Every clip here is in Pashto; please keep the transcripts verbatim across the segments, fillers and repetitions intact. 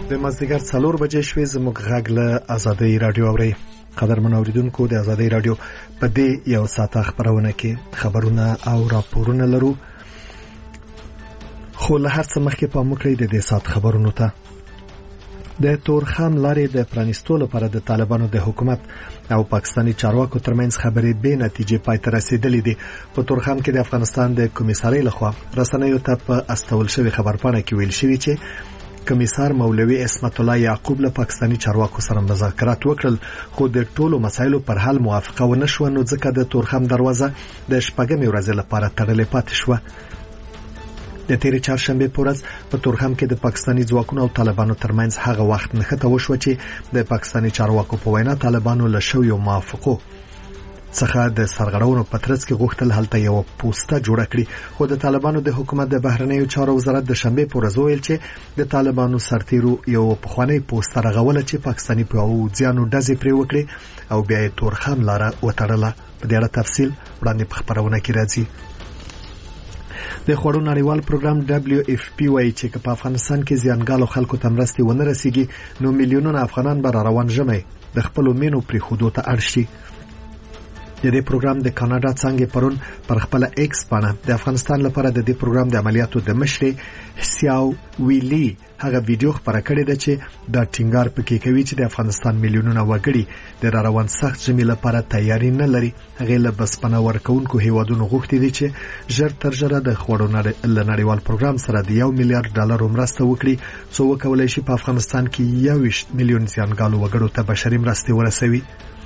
د مازدیګر څلور بجې شوې زموږ غږ له آزادۍ رادیو اورئ. قدرمن اوریدونکو د آزادۍ رادیو په دې یو ساعته خبرونه کې خبرونه او راپورونه لرو، خو له هر څه مخکې پام وکړئ د دې ساعت خبرونو ته. د تورخم لارې د پرانیستو لپاره د طالبانو د حکومت او پاکستاني چارواکو ترمنځ خبرې به نتیجې پای ته رسیدلې دي. په تورخم کې د افغانستان د کمیسارۍ لخوا رسنیو ته په استول شوی خبرپاڼه کې ویل شوی چې کمیسار مولوی اسمت الله یعقوب له پاکستاني چارواکو سره مذاکرات وکړل، خو د ټولو مسایلو پر حل موافقه ونه شو، نو ځکه د تورخم دروازه د شپږمې ورځې لپاره تړلې پاتې شوه. د تیرې چهارشنبې په ورځ په تورخم کې د پاکستاني ځواکونو او طالبانو ترمنځ هغه وخت نښته وشوه چې د پاکستاني چارواکو په وینا طالبانو له شویو موافقو څخه د سرغړونو په ترڅ کې غوښتل هلته یو پوسټه جوړه کړي، خو د طالبانو د حکومت د بهرنیو چارو وزارت د شنبې په ورځ ویل چې د طالبانو سرتیرو یو پخوانی پوسټه رغوله چې پاکستاني پوځیانو ډزې پرې وکړي او بیا یې تورخم لاره وتړله. په دې اړه تفصیل وړاندې په خبرونه کې راځي. د خوړو نړیوال پروګرام دبليو اف پی وايي چې په افغانستان کې زیانګالو خلکو ته مرستې ونه رسیږي، نو میلیونونه افغانان به روان ژمي د خپل مینو پرې خودو ته اړ شي. د دې پروګرام د کاناډا څنګه پرون پر خپل ایکس باندې د افغانستان لپاره د دې پروګرام د عملیاتو د مشر سیاو ویلی هغه ویډیو خبره کړې ده چې دا ټینګار پکې کوي چې د افغانستان میلیونونه وګړي د روان سخت ژمي لپاره تیاری نه لري. هغه له بسپنه ورکوونکو هیوادونو غوښتي دي چې ژر تر ژره د خوړو نړیوال پروګرام سره د یو میلیارډ ډالر مرسته وکړي، څو وکولای شي په افغانستان کې یو میلیون زیانګالو وګړو ته بشري مرستې ورسوي.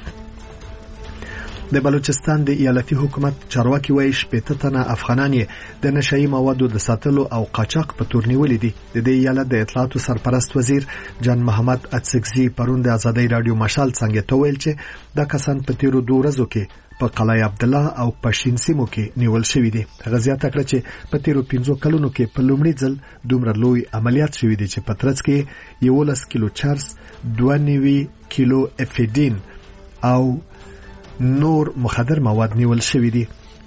د بلوچستان د ایالتي حکومت چارواکي وایي شپږ تنه افغانان د نشئی موادو د ساتلو او قاچاق په تور نیولې دي. د دې ایالت د اطلاعاتو سرپرست وزیر جان محمد اڅکزي پرون د آزادۍ رادیو مشال څنګه ته ویل چې دا کسان په تیرو دوه ورځو کې په قلعه عبد الله او پښین سیمو کې نیول شوی دي. هغه زیاته کړه چې په تیرو پنځو کلونو کې په لومړي ځل دومره لوی عملیات شوی دي چې په ترڅ کې یولس کیلو چرس، دوه نوي کیلو افیدین او نور مخدر مواد نیول شوی دي.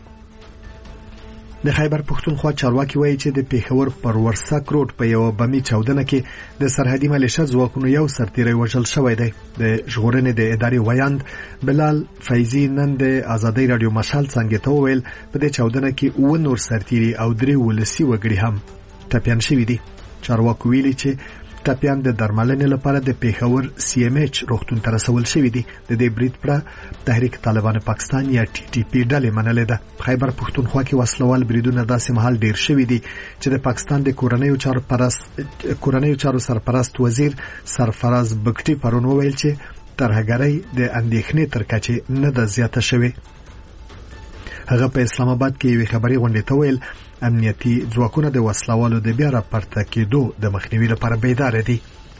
د خیبر پښتونخوا چارواکي وایي چې د پیښور پر ورسک روډ په یو بمي چاودنه کې د سرحدي ملیشیا ځواکونو یو سرتیری وژل شوی دی. د ژغورنې د ادارې ویاند بلال فیضی نن د آزادۍ رادیو مشال څنګه ته ویل په دې چاودنه کې و نور سرتیری او درې ولسی وګړي هم ټپيان شوی دي. چارواکي ویلي چې ټپيان د درملنې لپاره د پیښور سی ام ایچ روغتون ته رسول شوی دي. د دې برید پر تحریک طالبان پاکستان یا ټي ټي پی ډلې منلې ده. خیبر پښتونخوا کې وسلوال بریدونه داسې مهال ډیر شوی دي چې د پاکستان د کورنیو چارو پرست کورنیو چارو سرپرست وزیر سرفراز بګټي پرون ویل چې ترهګرۍ د اندېښنې تر کچې نه ده زیاته شوې. هغه په اسلام آباد کې یو خبري غونډه ته ویل امنیتي ځواکونه د وسلوالو د بیا راپورته کېدو د مخنیوي لپاره بیدار دي.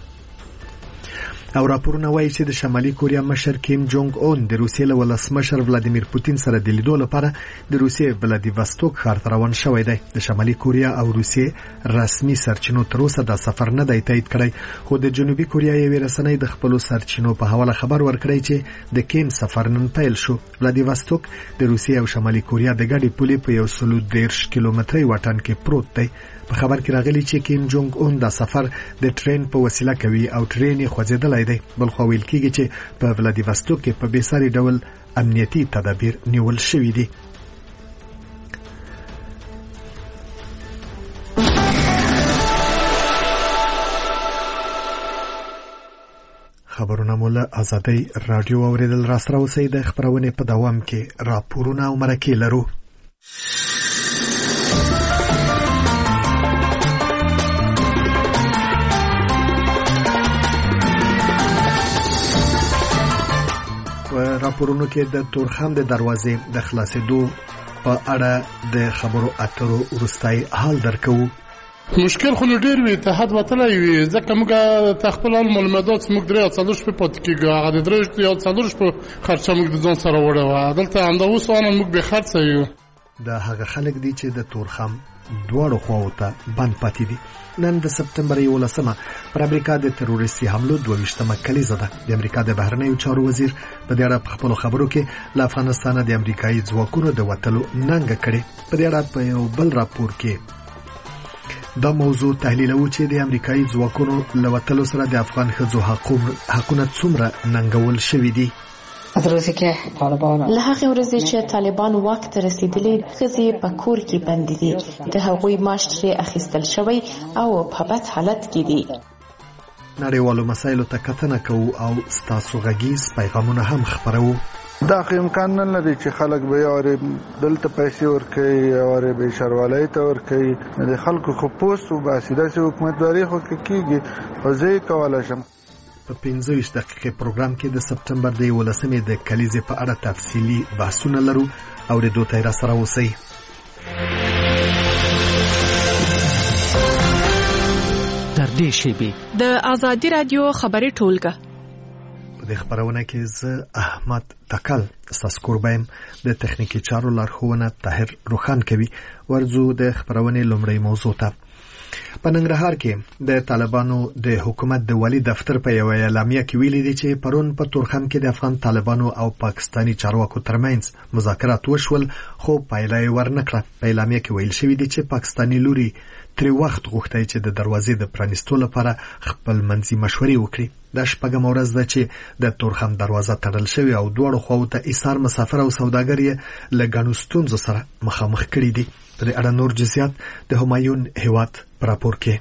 او راپورونه وایي چې د شمالي کوریا مشر کیم جونګ اون د روسیې له ولسمشر ولادیمیر پوتین سره د لیدو لپاره د روسیې ولادیواستوک ښار ته روان شوی دی. د شمالي کوریا او روسیې رسمي سرچینو تر اوسه دا سفر نه دی تایید کړی، خو د جنوبي کوریا یوې رسنۍ د خپلو سرچینو په حواله خبر ورکړی چې د کیم سفر نن پیل شو. ولادیواستوک د روسیې او شمالي کوریا د ګډې پولې په یو سل دېرش کیلومتري واټن کې پروت دی. په خبر کې راغلی چې کیم جونګ اون دا سفر د ټرین په وسیله کوي او ټرین یې خوځېدلی دی. بل خو ویل کېږي چې په ولادیواستوک کې په بېساري ډول امنیتي تدابیر نیول شوي دي. خبرونه مو له آزادۍ رادیو اوریدل. راسره اوسئ. د خبرونې په دوام کې راپورونه او مرکې لرو. راپورونو کې د تورخم د دروازې د خلاصېدو په اړه د خبرو اترو وروستۍ حال درکو. مشکل خو ډېر وي، اتحاد وتلی وي، ځکه موږ ته خپل معلومات موږ درې یا څلور شپې پاتې کېږو. هغه د درې یا څلور شپو خرچه موږ د ځان سره وړې وه. دلته همدا اوس موږ بې خرڅه یو. دا هغه خلک دي چې د تورخم دواړو خواو ته بند پاتې دي. نن د سپتمبر یولسمه پر امریکا د تروریستي حملو دوه ویشتمه کلیزه ده. د امریکا د بهرنیو چارو وزیر په دې اړه په خپلو خبرو کې له افغانستانه د امریکایي ځواکونو د وتلو ننګه کړې. په دې اړه په یو بل راپور کې دا موضوع تحلیلوو چې د امریکایي ځواکونو له وتلو سره د افغان ښځو حقونه څومره ننګول شوي دي. له هغې ورځې چې طالبان واک ته رسېدلي، ښځې په کور کې بندي دي، د هغوی معاش ترې اخیستل شوی او په بد حالت کې دي. نړیوالو مسایلو ته کتنه کوو او ستاسو غږیز پیغامونه هم خپروو. دا خو امکان نه لري چې خلک به یوارې دلته پیسې ورکوي، یوارې به ښاروالۍ ته ورکوي. د خلکو خو پوست وباسي، داسې حکومتداري خو که کېږي خو زه یې کولی شم. په پنځه ویشت دقیقې پروګرام کې د سپتمبر د یولسمې د کلیزې په اړه تفصیلي بحثونه لرو. اورېدو ته یې راسره اوسئ. تر دې شیبې د ازادي راډیو خبري ټولګه په دې خبرونه کې زه احمد تکل ستاسو کوربایم، د تخنیکي چارو لارښوونه طاهر روخان کوي. ورځو د خبرونې لومړی موضوع ته. په ننګرهار کې د طالبانو د حکومت د والي دفتر په یو اعلامیه کې ویلي دي چې پرون په تورخم کې د افغان طالبانو او پاکستاني چارواکو ترمنځ مذاکرات وشول، خو پایله یې ورنکړه. په اعلامیه کې ویل شوی دی چې پاکستاني لوري تر وخت غوښتي چې د دروازې د پرانیستو لپاره خپل منځي مشورې وکړي. د شپږم ورځ ده چې د تورخم دروازه تړل شوی او دواړو خواو ته ایثار مسافر او سوداګر یې له ګڼو ستونزو سره مخامخ کړي دي. په دې اړه نور جزئیات د همایون هیواد په راپور کې.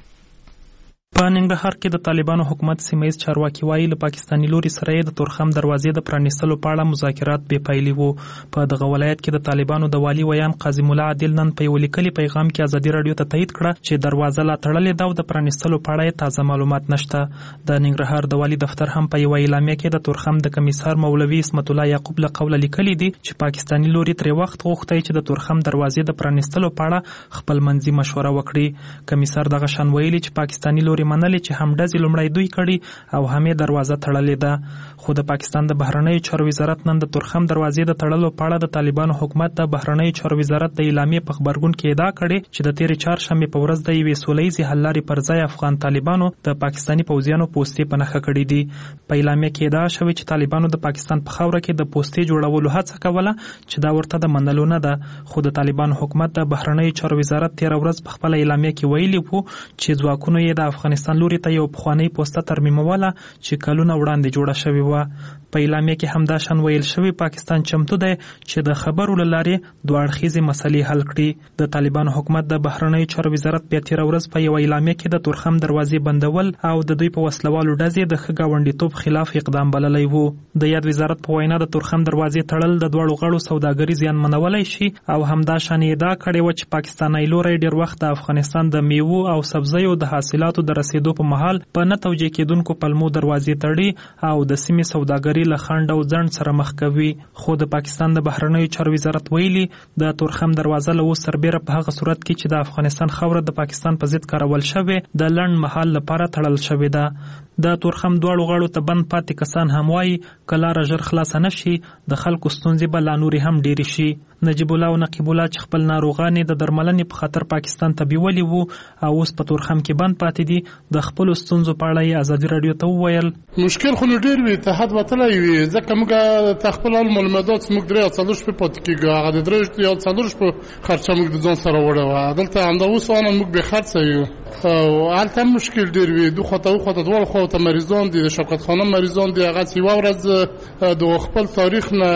په ننګرهار کې د طالبانو حکومت سیمه‌ییز چارواکي وایي له پاکستاني لوري سره د تورخم دروازې د پرانیستلو په اړه مذاکرات بې پایلې وو. په دغه ولایت کې د طالبانو د والي ویان قاضي مولا عادل نن په یو لیکلي پیغام کې ازادي راډیو ته تایید کړه چې دروازه لا تړلې ده او د پرانیستلو په اړه تازه معلومات نشته. د ننګرهار د والي دفتر هم په یو اعلامیه کې د تورخم د کمیسار مولوي اسمت الله یعقوب له قوله لیکلي دي چې پاکستاني لوري تر وخت غوښتي چې د تورخم دروازې د پرانیستلو په اړه خپل منځي مشوره وکړي. کمیسار دغه شان ویلي چې پاکستاني لوري منلي چې هم ډزې لومړی دوی کړي او همې دروازه تړلې ده. خو د پاکستان د بهرنیو چارو وزارت نن د تورخم دروازې د تړلو په اړه د طالبانو حکومت د بهرنیو چارو وزارت د اعلامیې په خبرګون کې ادعا کړې چې د تېرې چهارشنبې په ورځ د یوې سوله ییزې حل لارې پر ځای افغان طالبانو د پاکستاني پوځیانو پوستې په نښه کړې دي. په اعلامیه کې ادعا شوې چې طالبانو د پاکستان په خاوره کې د پوستې جوړولو هڅه کوله چې دا ورته د منلو نه ده. خو د طالبانو حکومت د بهرنیو چارو وزارت تېره ورځ په خپله اعلامیه کې ویلي وو چې ځواکونو یې د افغانستان لوري ته یو پخوانۍ پوسته ترمیموله چې کلونه وړاندې جوړه شوې وه. په اعلامیه کې هم دا شان ویل شوی پاکستان چمتو دی چې د خبرو له لارې دوه اړخیزې مسلې حل کړي. د طالبانو حکومت د بهرنیو چارو وزارت په تېره ورځ په یوه اعلامیه کې د تورخم دروازې بندول او د دوی په وسلوالو ډزې د ښه ګاونډیتوب خلاف اقدام بللی وو. د یاد وزارت په وینا د تورخم دروازې تړل د دواړو غړو سوداګري زیانمنولی شي او همدا شان ادعا کړې وه چې پاکستاني لوری ډېر وخت د افغانستان د میوو او سبزیو د حاصلاتو د رسېدو په مهال په نه توجیه کېدونکو پلمو دروازې تړي او د سیمې سوداګري له خنډ او ځنډ سره مخ کوي. خو د پاکستان د بهرنیو چارو وزارت ویلي د تورخم دروازه له اوس سربیره په هغه صورت کې چې د افغانستان خاوره د پاکستان په ضد کارول شوې د لنډ مهال لپاره تړل شوې ده. د تورخم دواړو غاړو ته بند پاتې کسان هم وایي که لاره ژر خلاصه نه شي د خلکو ستونزې به لا نورې هم ډېرې شي. نجیب الله او نقیب الله چې خپل ناروغان د درملنې په خاطر پاکستان ته بیولي وو او اوس په تورخم کې بند پاتې دي، د خپلو ستونزو په اړه یې ازادي راډیو ته وویل مشکل خو نو ډېر وي، اتحاد وتلی وي، ځکه موږ ته خپل حال معلومات موږ درې یا څلور شپې پاتې کېږو، هغه د درې یا څلور شپو خرچه موږ د ځان سره وړې وه. دلته همدا اوس آنه موږ بې خرڅه یو او هلته هم مشکل ډېر وي، دو خوا ته وخوا ته دواړو خواو ته مریضان دي، د شوکت خانه مریضان دي، هغه یوه ورځ د خپل تاریخ نه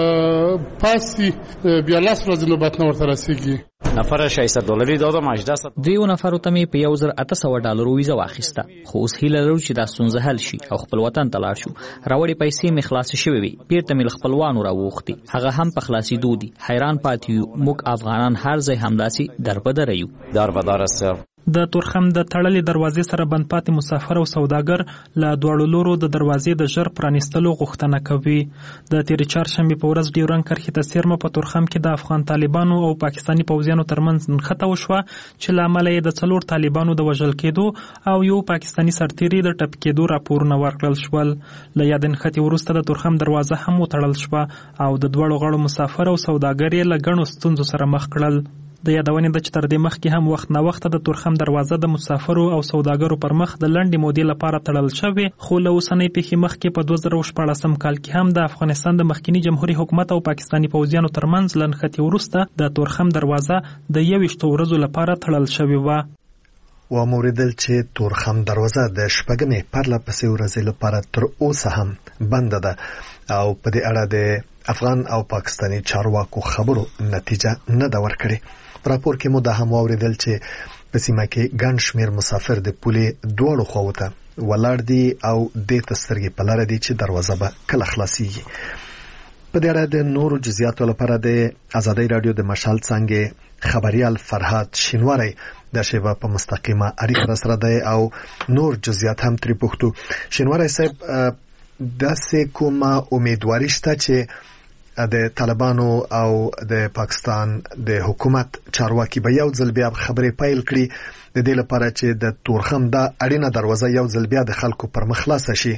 پس بیا لس ورځې نوبت نه ورته رسېږي. نفر ششصد دلاری دادم هجده صد دیو نفر ته مې په یو زر اته سوه ډالرو ویزه واخیسته، خو اوس هیله لرو چې دا ستونزه حل شي او خپل وطن ته لاړ شو. راوړې پیسې مې خلاصې شوې وي، بیرته مې له خپلوانو راوغوښتې، هغه هم په خلاصېدو دي. حیران پاتې یو موږ افغانان هر ځای همداسې دربدره یو. دربدره است. د تورخم د تړلې دروازې سره بند پاتې مسافر او سوداګر له دواړو لورو د دروازې د ژر پرانیستلو غوښتنه کوي. د تېرې چهارشنبې په ورځ ډیورنډ کرښې ته څیرمه په تورخم کې د افغان طالبانو او پاکستاني پوځیانو ترمنځ نښته وشوه چې له امله یې د څلور طالبانو د وژل کېدو او یو پاکستاني سرتیري د ټپي کېدو راپورونه ورکړل شول. له یادې نښتې وروسته د تورخم دروازه هم وتړل شوه او د دواړو غړو مسافر او سوداګر یې له ګڼو ستونزو سره مخ کړل. د یادونې ده چې تر دې مخکې هم وخت نه وخت د تورخم دروازه د مسافرو او سوداګرو پر مخ د لنډې مودې لپاره تړل شوې، خو له اوسنۍ پیښې مخکې په دوه زره شپاړسم کال کې هم د افغانستان د مخکینی جمهوریت حکومت او پاکستاني پوځیانو ترمنځ له نښتې وروسته د تورخم دروازه د یوویشتو ورځو لپاره تړل شوې وه. و موریدل چې تورخم دروازه د شپږمې پرله پسې ورځې لپاره تر اوسه هم بنده ده او په دې اړه د افغان او پاکستاني چارواکو خبرو نتیجه نه ده ورکړې. راپور کې مو دا هم واوریدل چې په سیمه کې ګڼ شمېر مسافر د پولې دواړو خواو ته ولاړ دي او دې ته سترګې په لاره دي چې دروازه به کله خلاصیږي. په دې اړه د نورو جزئیاتو لپاره د ازادۍ رادیو د مشال څنګه خبريال فرهاد شینواری د شیبه په مستقیمه اړیکه سره دی او نور جزئیات هم ترې پوښتو. شینواری صاحب داسې کومه امیدواري شته چې د طالبانو او د پاکستان د حکومت چارواکي به یو ځل بیا خبرې پیل کړي د دې لپاره چې د تورخم د اړینه دروازه یو ځل بیا د خلکو پر مخ خلاصه شي؟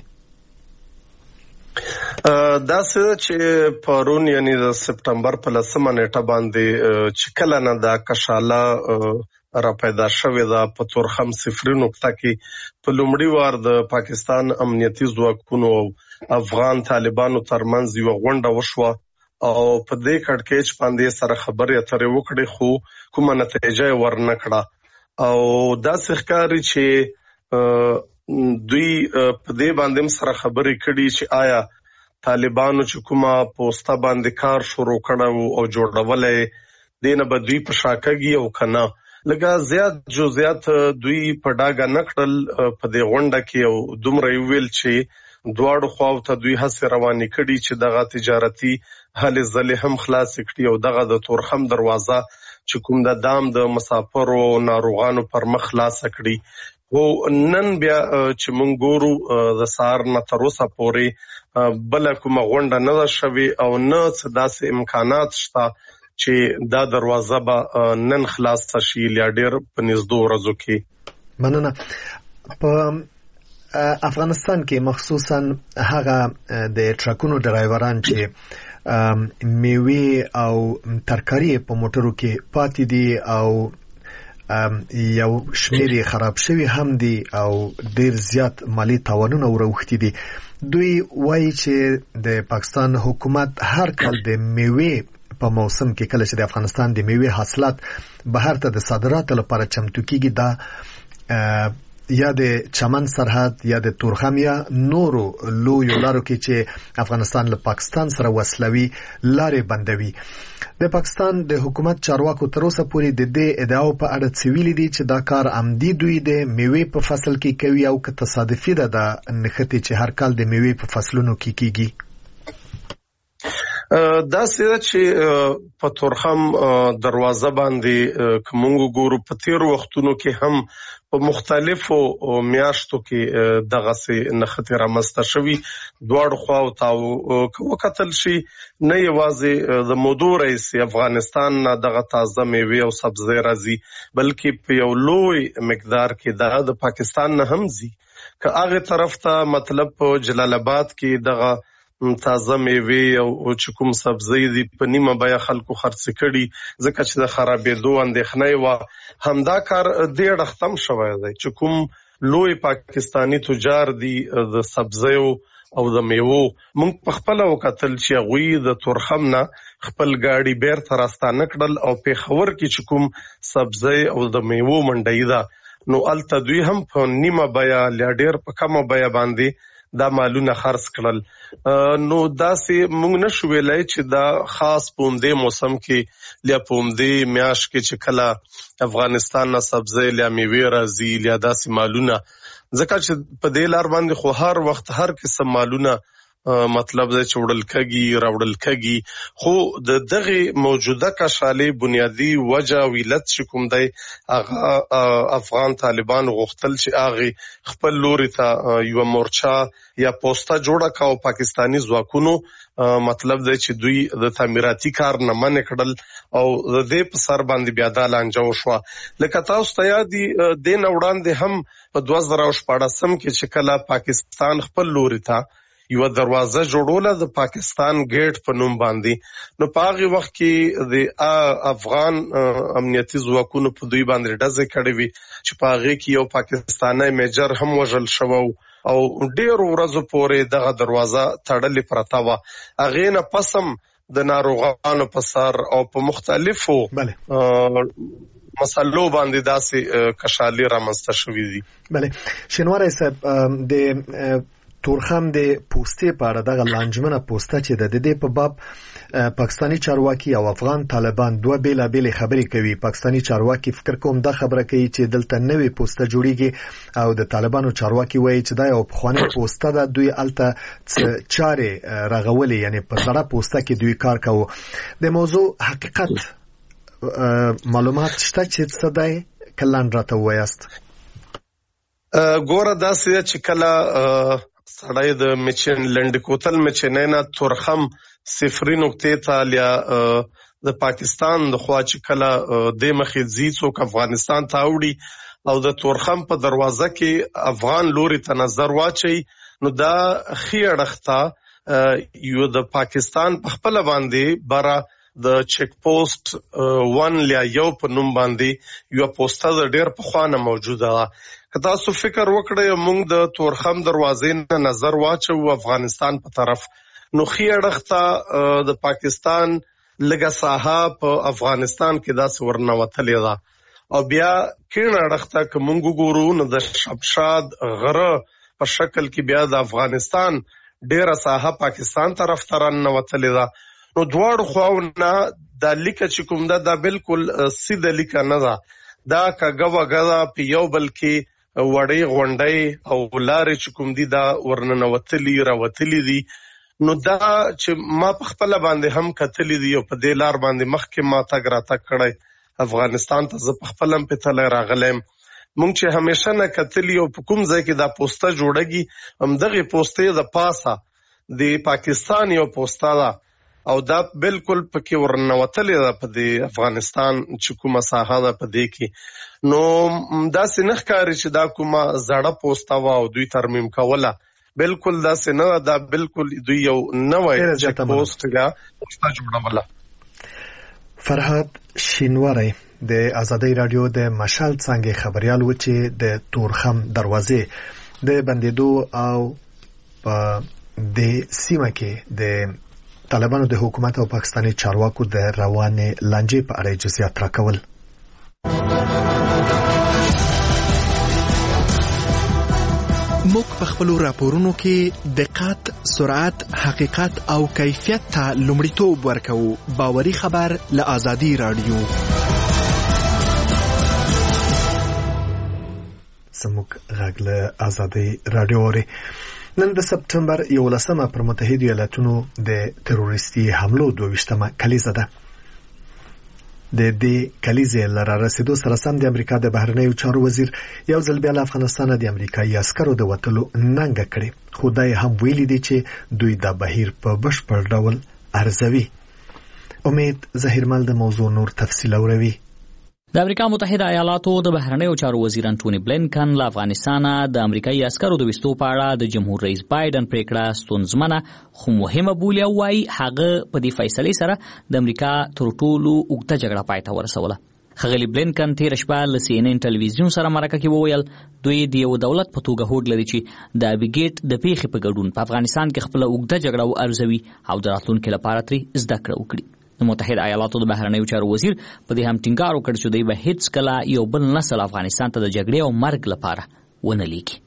دا څه چې پرون یعنی د سپټمبر په لسمه نیټه باندې چې کله نه دا کشاله را پیدا شوې ده په تورخم صفر نقطه کې په لومړي وار د پاکستان امنیتي ځواکونو او افغان طالبانو ترمنځ یو غونډه وشوه او په دې کړکېچ باندې سره خبرې اترې وکړې خو کومه نتیجه ورنکړه او دا ښکاري چې دوی په دې باندې سره خبرې کړي چې آیا طالبانو چې کومه پوسټه باندې کار شروع کړو او جوړولې دینه به دوی په شاکګي او کنه لکه زیات جزئیات دوی په ډاګه نکړل په دې غونډه کې او دومره ویل چې دواړو خواو ته دوی هڅه روانې کړي چې دغه تجارتي هلې ځلې هم خلاص کړي او دغه د تورخم دروازه چې کوم د دام د مسافرو ناروغانو پر مخ خلاص کړي. او نن بیا چې مونږ ګورو د سار نه تر اوسه پورې بل کومه غونډه نه شوي او نه څه داسې امکانات شته چې دا دروازه به نن خلاص شي یا ډېر په نږدې ورځو کې. مننه. په افغانستان کې مخصوصا هغه د ټرکونو ډرایوران چې میوه او ترکاری په موټرو کې پاتې دي او یو شمیر خراب شوی هم دي او ډیر زیات مالی تاوانونه وروختي دي، دوی وایي چې د پاکستان حکومت هر کال د میوه په موسم کې کله چې د افغانستان د میوه حاصلات بهر ته د صادراتو لپاره چمتو کیږي دا یا د چمن سرحد یا د تورخم یا نورو لویو لارو کې چې افغانستان له پاکستان سره وصلوي لارې بندوي. د پاکستان د حکومت چارواکو تر اوسه پورې د دې ادعاو په اړه څه ویلي دي چې دا کار عمدي دوی د میوه په فصل کې کوي او که تصادفي ده د نښتې چې هر کال د میوه په فصلونو کې کیږي؟ دا سره چې په تورخم دروازه باندې کومو ګورو په تیر وختونو کې هم په مختلفو میاشتو کې دغه سي نښتې رامسته شوي دواړو خواو تاو وکتل شي نه یوازې د موضوع رئیس افغانستان دغه تازه میوه او سبزی راځي بلکې په یو لوی مقدار کې د پاکستان نه هم ځي که هغه طرف ته مطلب په جلال آباد کې دغه تازه میوه او چې کوم سبزی دي په نیمه بیا خلکو خرڅ کړي ځکه چې د خرابېدو اندېښنه و همدا کار ډېر ختم شوی دی چې کوم لوی پاکستانی تجار دي د سبزیو او د میوه موږ په خپل وکتل چې غوی د تورخم نه خپل گاډي بیرته راستانه کړل او په خبر کې چې کوم سبزی او د میوه منډي ده نو الته دوی هم په نیمه بیا لډیر په کومه بیا باندې دا مالونه خرڅ کړل نو داسې موږ نشو ویلای چې دا خاص پوندې موسم کې لیا پوندې میاش کې چې کله افغانستان نه سبزی لیا میوه راځي لیا داسې مالونه ځکه چې په دې لار باندې خو هر وخت هر قسم مالونه مطلب دا چې وړل کېږي راوړل کېږي خو د دغه موجوده کشالې بنیادی وجه ویلت چې کوم دی هغه افغان طالبان غوښتل چې هغه خپل لوري ته یو مورچا یا پوسټه جوړه کاو پاکستانی ځواکونو مطلب دا چې دوی د تعمیراتي کار نه منع کړل او د دې په سر باندې بیا د لانجو شو لکه تاسو ته یادي د نه وړاندې هم په دوه زره شپږم کې چې کله پاکستان خپل لوري ته یو دروازه جوړوله د پاکستان گیټ په نوم باندې نو په هغه وخت کې د افغان امنیتي ځواکونو په دوی باندې ډزې کړې وي چې په هغه کې یو پاکستانی میجر هم وژل شو او ډېر ورځې پورې دغه دروازه تړلې پرته و هغه نه پسم د ناروغانو په سر او په مختلفو مسلو باندې داسې کشالي رامنځته شوې دي. بله شینواری صاحب د تورخم د پوستې په اړه دغه لانجمنه پوسټه چې د دې په باب پاکستانی چارواکي او افغان طالبان دوه بیلابېلې خبرې کوي. پاکستانی چارواکي فکر کوم دا خبره کوي چې دلته نوې پوسټه جوړیږي او د طالبانو چارواکي وایي چې دا یو پخوانی پوسټه ده، دوی الته چارې رغولې، یعنی په زړه پوسټه کې دوی کار کوي. د موضوع حقیقت معلومات شته چې څه دی؟ کلان راته وایاست. ګوره داسې چې کله سړی د مچن لنډ کوتل مچنینا تورخم صفری نقطې ته لیا د پاکستان د خوا چې کله د مخې ځي څوک افغانستان ته وړي او د تورخم په دروازه کې افغان لوري ته نظر واچي، نو دا خې اړخته یو د پاکستان په خپل باندې برا د چیک پوسټ ون لیا یو په نوم باندې یو پوسټه ډېر په خوانه موجوده ده. که تاسو فکر وکړئ موږ د تورخم دروازې نه نظر واچو افغانستان په طرف، نو خې اړخته د پاکستان لږه ساحه په افغانستان کې داسې ورنوتلې ده او بیا کیڼ اړخته که موږ وګورو نو د شمشاد غره په شکل کې بیا د افغانستان ډیره ساحه پاکستان طرف ته رانوتلې ده. نو دواړو خواونه دا لیکه چې کوم ده دا بالکل سیده لیکه نه ده، دا کږه وږه ده په یو بل کې وړې غونډۍ او لارې چې کوم دي دا ورننوتلي راوتلي دي. نو دا چې ما په خپل باندې هم کتلې دي او په دې لار باندې مخکې ما تګ راتګ کړی افغانستان ته، زه په خپل هم په تله راغلم. مونږ چې همیشه نه کتلې او په کوم ځای کې دا پوسټه جوړږي همدغه پوسټې د پاسه د پاکستان یو پوسټه ده او دا بالکل پکې ورنوتلې ده په دې افغانستان چې کومه ساحه ده په دې کې. نو داسې نه ښکاري چې دا کومه زړه پوسټه وه او دوی ترمیم کوله، بالکل داسې نه، دا بالکل دوی یو نوی چیک پوسټ یا پوسټه جوړوله. فرهاد شینواری د آزادۍ رادیو د مشال څنګه خبريال و چې د تورخم دروازې د بندیدو او په د سیمه کې د طالبانو د حکومت او پاکستاني چارواکو د روانې لانجې په اړه جزئیات راکول. موږ په خپل راپورونو کې دقت، سرعت، حقیقت او کیفیت ته لومړیتوب ورکوو. باوري خبر له آزادۍ رادیو. زموږ غږ له آزادۍ رادیو اوري. نن د سپټمبر یولسمه پر متحده ایالاتونو د تروریستي حملو دویشتمه کلیزه ده. د دې کلیزې لره رسیدو سره سم د امریکا د بهرنیو چارو وزیر یو ځل بیا له افغانستان د امریکایي عسکرو د وتلو ننګه کړې، خو دا هم ویلي دي چې دوی دا بهیر په بشپړ ډول ارزوي. امید ظهیرمل د موضوع نور تفصیل اوروي. د امریکا متحده ایالاتو د بهرنیو چارو وزیر انټونی بلینکن له افغانستان د امریکایي عسکرو د وستو په اړه د جمهور رئیس بایدن پریکړه ستونزمنه خو مهمه بولي او وايي هغه په دې فیصلې سره د امریکا تر ټولو اوږده جګړه پای ته ورسوله. ښاغلي بلینکن تېره شپه له سی ان ان ټلویزیون سره مرکه کې وویل دوی د یو دولت په توګه هوډ لري چې د ابیګیټ د پیښې په ګډون په افغانستان کې خپله اوږده جګړه وارزوي او د راتلونکي لپاره ترې زده کړه وکړي. د متحده ایالاتو د بهرنیو چارو وزیر په دې هم ټینګار وکړ چې دوی به هیڅ کله یو بل نسل افغانستان ته د جګړې او مرګ لپاره ونه لیکي.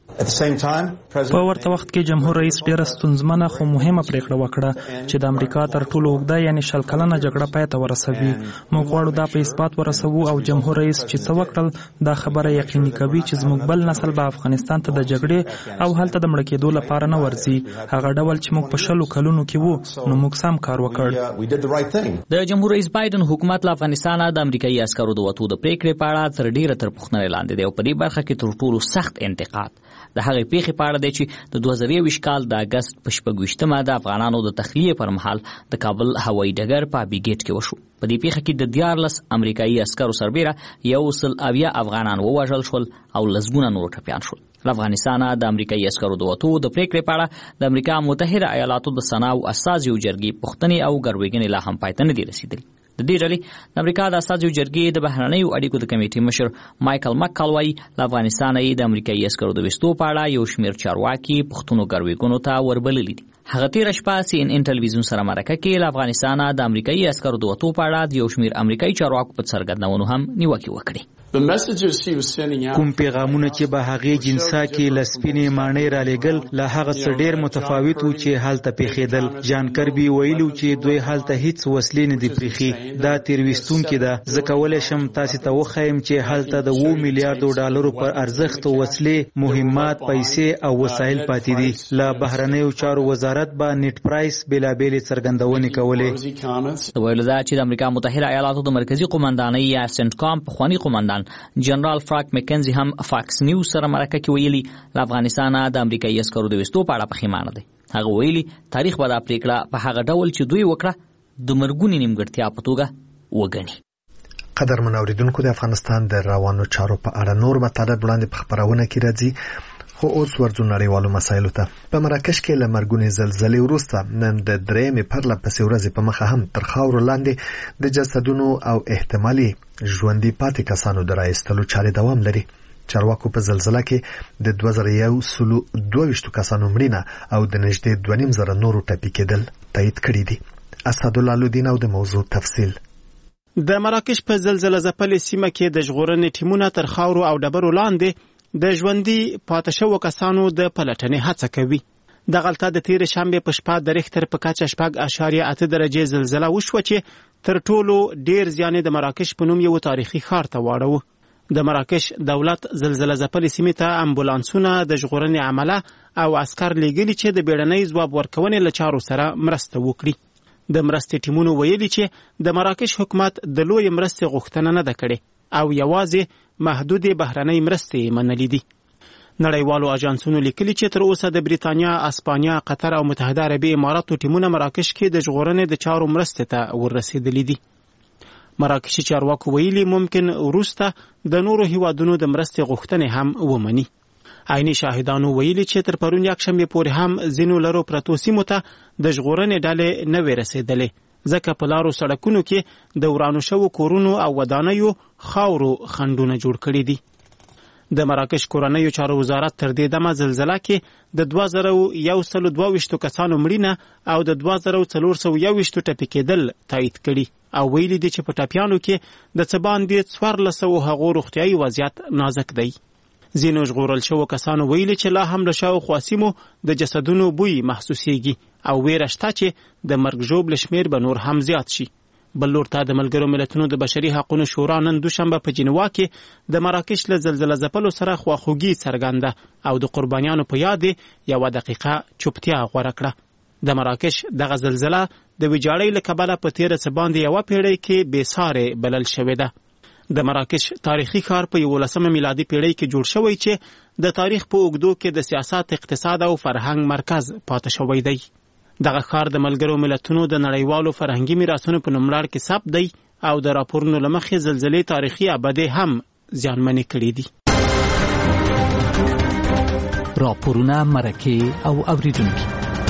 په ورته وخت کې جمهور رئیس ډیره ستونزمنه خو مهمه پریکړه وکړه چې د امریکا تر ټولو اوږده یعنی شل کلنه جګړه پای ته ورسوي. موږ غواړو دا په اثبات ورسوو او جمهور رئیس چې څه وکړل دا خبره یقیني کوي چې زموږ بل نسل به افغانستان ته د جګړې او هلته د مړه کېدو لپاره نه ورځي. هغه ډول چې موږ په شلو کلونو کې وو نو موږ سم کار وکړ. د جمهور رئیس بایدن حکومت له افغانستان د امریکایي عسکرو د وتو د پریکړې په اړه تر ډیره تر پوښتنې لاندې دی او په دې برخه کې تر ټولو سخت انتقاد د هغې پیښې په اړه دی چې د دوه زره یوویشت کال د اګست په شپږویشتمه د افغانانو د تخلیې پر مهال د کابل هوایي ډګر په ابیګیټ کې وشو. په دې پیښه کې د دیارلس امریکایي عسکرو سربیره یو سل اویا افغانان ووژل شول او لسګونه نور ټپیان شول. له افغانستانه د امریکایي عسکرو د وتو د پریکړې په اړه د امریکا متحده ایالاتو د سنا او اساسیو جرګې پوښتنې او ګروېږنې لا هم پای ته نه دي رسېدلي. د دې ډلې د امریکا د اساسیو جرګې د بهرنیو اړیکو د کمیټې مشر مایکل مکال وایي له افغانستانه یې د امریکایي عسکرو د وستو په اړه یو شمېر چارواکي پوښتنو ګروېږنو ته وربللي دي. هغه تیر شپه سی ان ان ټلویزیون سره مرکه کې له افغانستان د امریکایي عسکرو د وټو په اړه د یو شمیر امریکایي چارواکو په څرګندونو هم نیوکه وکړي. کوم پیغامونه چې به هغې جنسا کې لسپینې مانۍ را لېږل له هغه څه ډېر متفاوت وو چې هلته پیښېدل. جان کربي ویلي چې دوی هلته هیڅ وسلې نه دي پریښي. دا تېرویستونکې ده. زه کولی شم تاسې ته وښیم چې هلته د اووه میلیارډو ډالرو پر ارزښت وسلې، مهمات، پیسې او وسایل پاتې دي. له بهرنیو چارو وزارت به نیټ پرایس بېلابېلې څرګندونې کولې. ویل دا چې د امریکا متحده ایالاتو د مرکزي قومندانۍ یا سنټکام پخواني قومندان جنرال فرانک مکنزي هم فاکس نیوز سره مرکه کې ویلي له افغانستان د امریکایي عسکرو د وستو په اړه پښیمانه دي. هغه ویلي تاریخ به دا پریکړه په هغه ډول چې دوی وکړه د مرګونې نیمګړتیا په توګه وګڼي. قدر منوریدونکو، د افغانستان د روانو چارو په اړه نور مطالب وړاندې په خبرونه کې راځي، خو اوس ورځو نړیوالو مسایلو ته. په مراکش کې له مرګونې زلزلې وروسته نن د درېیمې پرله پسې ورځې په مخه هم تر خاورو لاندې د جسدونو او احتمالي ژوندي پاتې کسانو د راایستلو چارې دوام لري. چارواکو په زلزله کې د دوه زره یو سلو دوه ویشتو کسانو مړینه او د نږدې دوه نیم زره نورو ټپي کېدل تایید کړي دي. اسدالله لودین او د موضوع تفصیل. د مراکش په زلزله ځپلې سیمه کې د ژغورنې ټیمونه تر خاورو او ډبرو لاندې د ژوندي پاتې شوو کسانو د پلټنې هڅه کوي. دغلته د تیر شنبه په شپه د ریختر په کچه شپږ اعشاریه اته درجې زلزله وشوه چې تر ټولو ډیر زیان د مراکش په نوم یو تاریخي ښار ته واړو. د مراکش دولت زلزله ځپلې سیمې ته امبولانسونه د ژغورنې عمله او عسكر لیږلي چې د بیړنۍ ځواب ورکونې له چارو سره مرسته وکړي. د مرستې ټیمونو ویلي چې د مراکش حکومت د لوی مرستې غوښتنه نه ده کړې او یوازې محدود بهرنۍ مرستې منلې دي. نړیوالو اژانسونو لیکلي چې تر اوسه د بریتانیا، اسپانیا، قطر او متحده عربي اماراتو ټیمونه مراکش کې د ژغورنې د چارو مرستې ته ورسېدلي دي. مراکشي چارواکو ویلي ممکن وروسته د نورو هیوادونو د مرستې غوښتنې هم ومني. عیني شاهدانو ویلي چې تر پرون یکشنبه پورې هم ځینو لرو پرتو سیمو ته د ژغورنې ډلې نه وې رسېدلې، ځکه په لارو سړکونو کې د ورانو شوو کورونو او ودانیو خاورو خنډونه جوړ کړي دي. د مراکش کورنیو چارو وزارت تر دې دمه زلزله کې د دوه زره یو سلو دوه ویشتو کسانو مړینه او د دوه زره څلور سوه یو ویشتو ټپي کېدل تایید کړي او ویلي دي چې په ټپیانو کې د څه باندې څوارلس سوه هغو روغتیایي وضعیت نازک دی. ځینو ژغورل شوو کسانو ویلي چې لا هم له شاوخوا سیمو د جسدونو بوی محسوسیږي او ویره شته چې د مرګ ژوبل شمیر به نور هم زیات شي. بل لور ته د ملګرو ملتونو د بشري حقوقو شورا نن دوشنبه په جنوا کې د مراکش له زلزله ځپلو سره خواخوږي څرګنده او د قربانیانو په یاد یوه دقیقه چوپتیا غوره کړه. د مراکش دغه زلزله د ویجاړۍ له کبله په تېره څه باندې یوه پیړۍ کې بېسارې بلل شوې ده. د مراکش تاریخي ښار په یولسمه میلادي پیړۍ کې جوړ شوی چې د تاریخ په اوږدو کې د سیاست، اقتصاد او فرهنګ مرکز پاتې شوی دی. دغه ښار د ملګرو ملتونو د نړیوالو فرهنګي میراثونو په نوملړ کې ثبت دی او د راپورونو له مخې زلزلې تاریخي ابدې هم زیانمنې کړي دي. راپورونه، مرکې او اوریدونکي.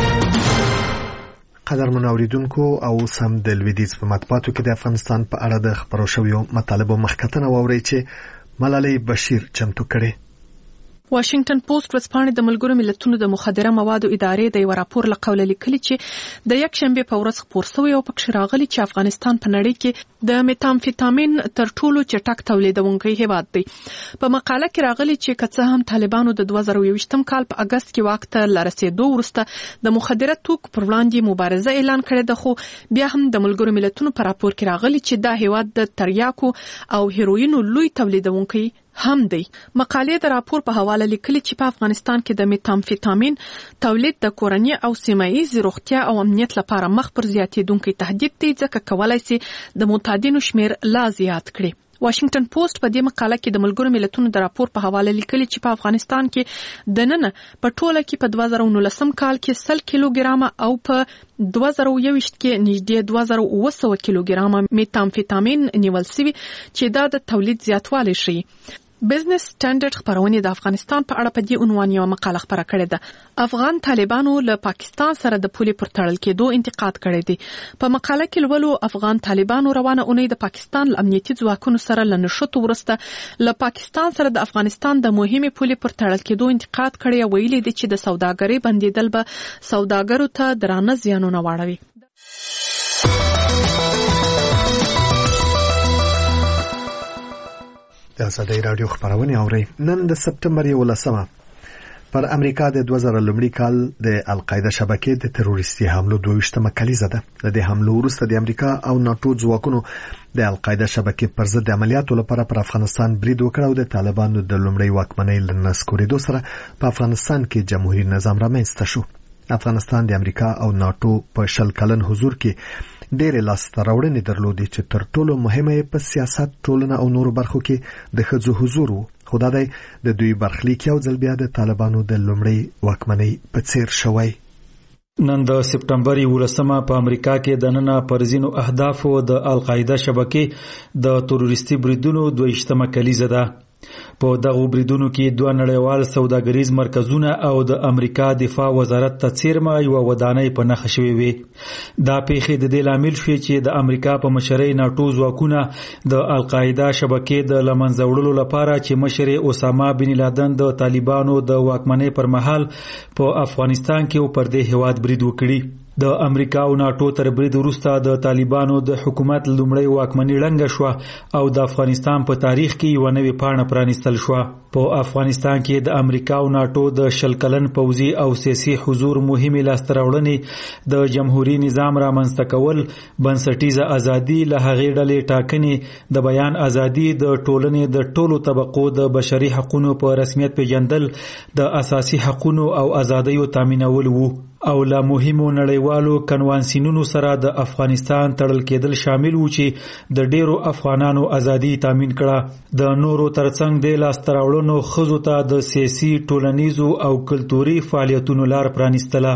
قدرمن اوریدونکو، او سم د لویدیځ په مطبوعاتو کې د افغانستان په اړه د خبرو شویو مطالبو مخکتنه واورئ چې ملالۍ بشیر چمتو کړي. واشنگټن پوسټ ورځپاڼې د ملګرو ملتونو د مخدره موادو ادارې د یو راپور له قوله لیکلي چې د یک شنبه په ورځ خپور شوی او پکې راغلي چې افغانستان په نړۍ کې د میتامفیتامین تر ټولو چټک تولیدونکی هیواد دی. په مقاله کې راغلي چې که څه هم طالبانو د دوه زره یوویشتم کال په اگست کې واک ته لرسېدو وروسته د مخدره توکو پر وړاندې مبارزه اعلان کړې ده، خو بیا هم د ملګرو ملتونو په راپور کې راغلي چې دا هیواد د تریاکو او هیروینو لوی تولیدونکی هم دی. مقالې د راپور په حواله لیکلي چې په افغانستان کې د میتامفیتامین تولید د کورنۍ او سیمایي روغتیا او امنیت لپاره مخ پر زیاتېدونکي تهدید دی، ځکه کولای شي د معتادینو شمیر لا زیات کړي. واشنگټن پوسټ په دې مقاله کې د ملګرو ملتونو د راپور په حواله لیکلي چې په افغانستان کې د نن په ټوله کې په دوه زره نولسم کال کې سل کیلوګرامه او په دوه زره یوویشت کې نږدې دوه زره اوه سوه کیلوګرامه میتامفیتامین نیول شوي چې دا د تولید زیاتوالی ښیي. بزنس سټانډرډ خبرونه د افغانستان په اړه په دې عنوان یو مقاله خبره کړې ده. افغان طالبانو له پاکستان سره د پولي پر تړل کېدو انتقاد کړی دی. په مقاله کې لولو افغان طالبانو روانه اونۍ د پاکستان امنیتي ځواکونو سره لنشټو ورسته له پاکستان سره د افغانستان د مهمه پولي پر تړل کېدو انتقاد کړی او ویلي دی چې د سوداګرۍ بندیدل به سوداګرو ته درانه زیانونه واړوي. د ازادۍ رادیو خبرونه اوري. نن د سپټمبر یولسمه پر امریکا د دوه زره لومړي کال د القاعده شبکې د تروریستي حملو دویشتمه کلیزه ده. د دې حملو وروسته د امریکا او ناتو ځواکونو د القاعده شبکې پر ضد عملیاتو لپاره پر افغانستان برید وکړ او د طالبانو د لومړي واکمنۍ لنسکورېدو سره په افغانستان کې جمهوریت نظام رامنځته شو. افغانستان د امریکا او ناتو په شل کلن حضور کې ډېرې لاسته راوړنې درلودې چې تر ټولو مهمه په سیاست، ټولنه او نورو برخو کې د ښځو حضور وو. خو دا د دوی برخلیک یو ځل بیا د طالبانو د لومړۍ واکمنۍ په څیر شوی. نن د سپټمبر یولسمه په امریکا کې د نن پر ځینو اهدافو د القاعده شبکې د تروریستي بریدونو دویشتمه کلیزه ده. په دغه بریدونو کې دوه نړیوال سوداګریز مرکزونه او د امریکا دفاع وزارت ته څیرمه یو ودانۍ په نښه شوې وي. دا پیښې د دې لامل شوې چې د امریکا په مشرۍ ناټو ځواکونه د القاعده شبکې د لمنځه وړلو لپاره چې مشر اسامه بن لادن د طالبانو د واکمنۍ پر مهال په افغانستان کې پر دې هیواد برید وکړي. د امریکا او ناتو تر برید وروسته د طالبانو د حکومت لومړی واکمنۍ ړنګه شو او د افغانستان په تاریخ کې یو نوې پاڼه پرانیستل شو. په افغانستان کې د امریکا او ناتو د شل کلن پوځي او سیاسي حضور مهمه لاسته راوړنې د جمهوریت نظام رامنځته کول، بنسټیزه ازادي، له هغې ډلې ټاکنې، د بیان ازادي، د ټولنې د ټولو طبقو د بشري حقوقو په رسمیت پیژندل، د اساسي حقوقو او ازادیو تامینول وو او له مهمو نړیوالو کنوانسیونونو سره د افغانستان تړل کېدل شامل وو چې د ډیرو افغانانو ازادي تامین کړه. د نورو ترڅنګ د لاسته راوړنو ښځو ته د سیاسي، ټولنیزو او کلتوري فعالیتونو لار پرانیستله.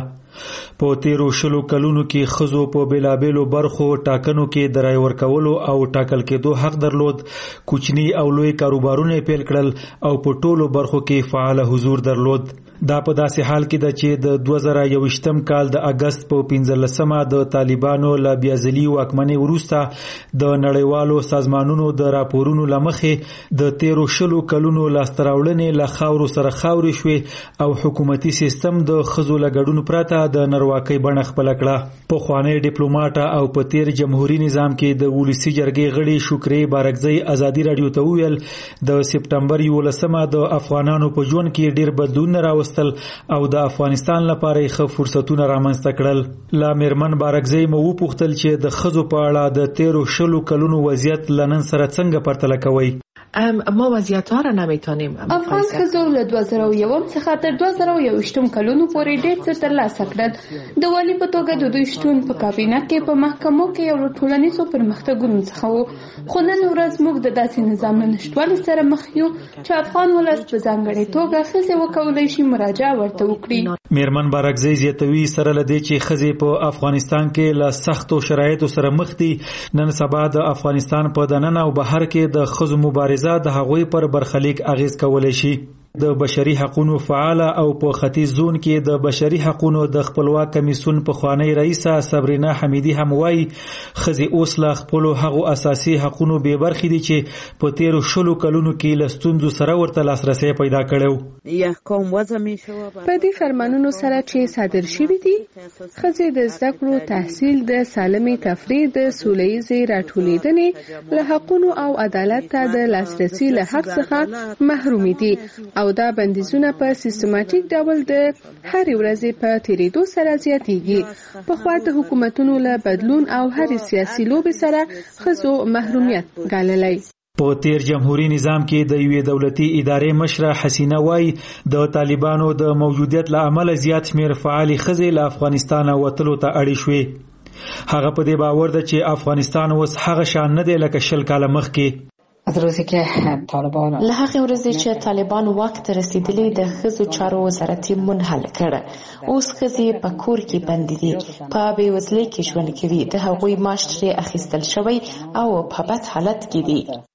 په تیرو شلو کلونو کې ښځو په بیلابیلو برخو ټاکنو کې د رای ورکولو او ټاکل کېدو حق درلود. کوچني او لوی کاروبارونه پیل کړل او په ټولو برخو کې فعال حضور درلود. دا په داسې حال کې ده چې د دوه زره یوویشتم کال د اگست په پنځلسمه د طالبانو له بیا ځلي واکمنۍ وروسته د نړیوالو سازمانونو د راپورونو له مخې د تیرو شلو کلونو لاسته راوړنې له خاورو سره خاورې شوې او حکومتي سیستم د ښځو له ګډون پرته د نرواکۍ بڼه خپله کړه. پخوانی ډیپلوماټه او په تیر جمهوریت نظام کې د ولسي جرګې غړي شکرې بارکزۍ ازادي رادیو ته وویل د سپټمبر یولسمه د افغانانو په ژوند کې ډیر بدلون راوست او د افغانستان لپاره ښه فرصتونه رامنځته کړل. لا میرمن بارکزۍ مو وپوښتل چې د ښځو په اړه د تیرو شلو کلونو وضعیت له نن سره څنګه پرتله کوئ؟ ما وضعیت ها را نمیتونیم افغان ښځو له دوه زره یو څخه تر دوه زره یوویشتم کلونو پورې ډېر څه ترلاسه کړل. د والي په توګه د دوی شتون په کابینه کې په محکمو کې یو له ټولنیزو پرمختګونو څخه و. خو نن ورځ موږ د داسې نظام له نشتوالي سره مخ یو چې افغان ولس په ځانګړې توګه ښځې وکولی شي مراجعه ورته وکړي. میرمن بارکزۍ زیاتوي سره له دې چې ښځې په افغانستان کې له سختو شرایطو سره مخ دي. نن سبا د افغانستان په دننه او بهر کې د ښځو مبارزه د هغوی پر برخلیک اغیز کولی شي. د بشري حقوقو فعاله او په ختیځ زون کې د بشري حقوقو د خپلواک کمیسیون پخوانی رئیسه صبرینا حمیدی هم وایي ښځې اوس له خپلو هغو اساسي حقوقو بې برخې دي چې په تیرو شلو کلونو کې له ستونزو سره ورته لاسرسی پیدا کړی. په دې فرمانونو سره چې صادر شوي دي ښځې د زده کړو، تحصیل، د سالمې تفریح، د سولهییزې راټولېدنې له حقوقو او عدالت ته د لاسرسي له حق څخه محرومې دي او دا بندیزونه په سیستماتیک ډول د هرې ورځې په تیریدو سره زیاتېږي. پخوا د حکومتونو له بدلون او هرې سیاسي لوبې سره ښځو محرومیت ګاللی. په تیر جمهوریت نظام کې د یوې دولتي ادارې مشره حسینه وای د طالبانو د موجودیت له امله زیات شمیر فعال ښځې له افغانستان وتلو ته اړې شوې. هغه په دې باور ده چې افغانستان اوس هغه شان نه دی لکه شل کاله مخکې. از روزی که طالبان له هغې ورځې چې طالبان واک ته رسیدلي د ښځو چارو وزارتي منحل کړه. اوس ښځې په کور کې بندي دي، په بېوزلۍ کې ژوند کوي، د هغوی معاش ترې اخیستل شوی او په بد حالت کې دي.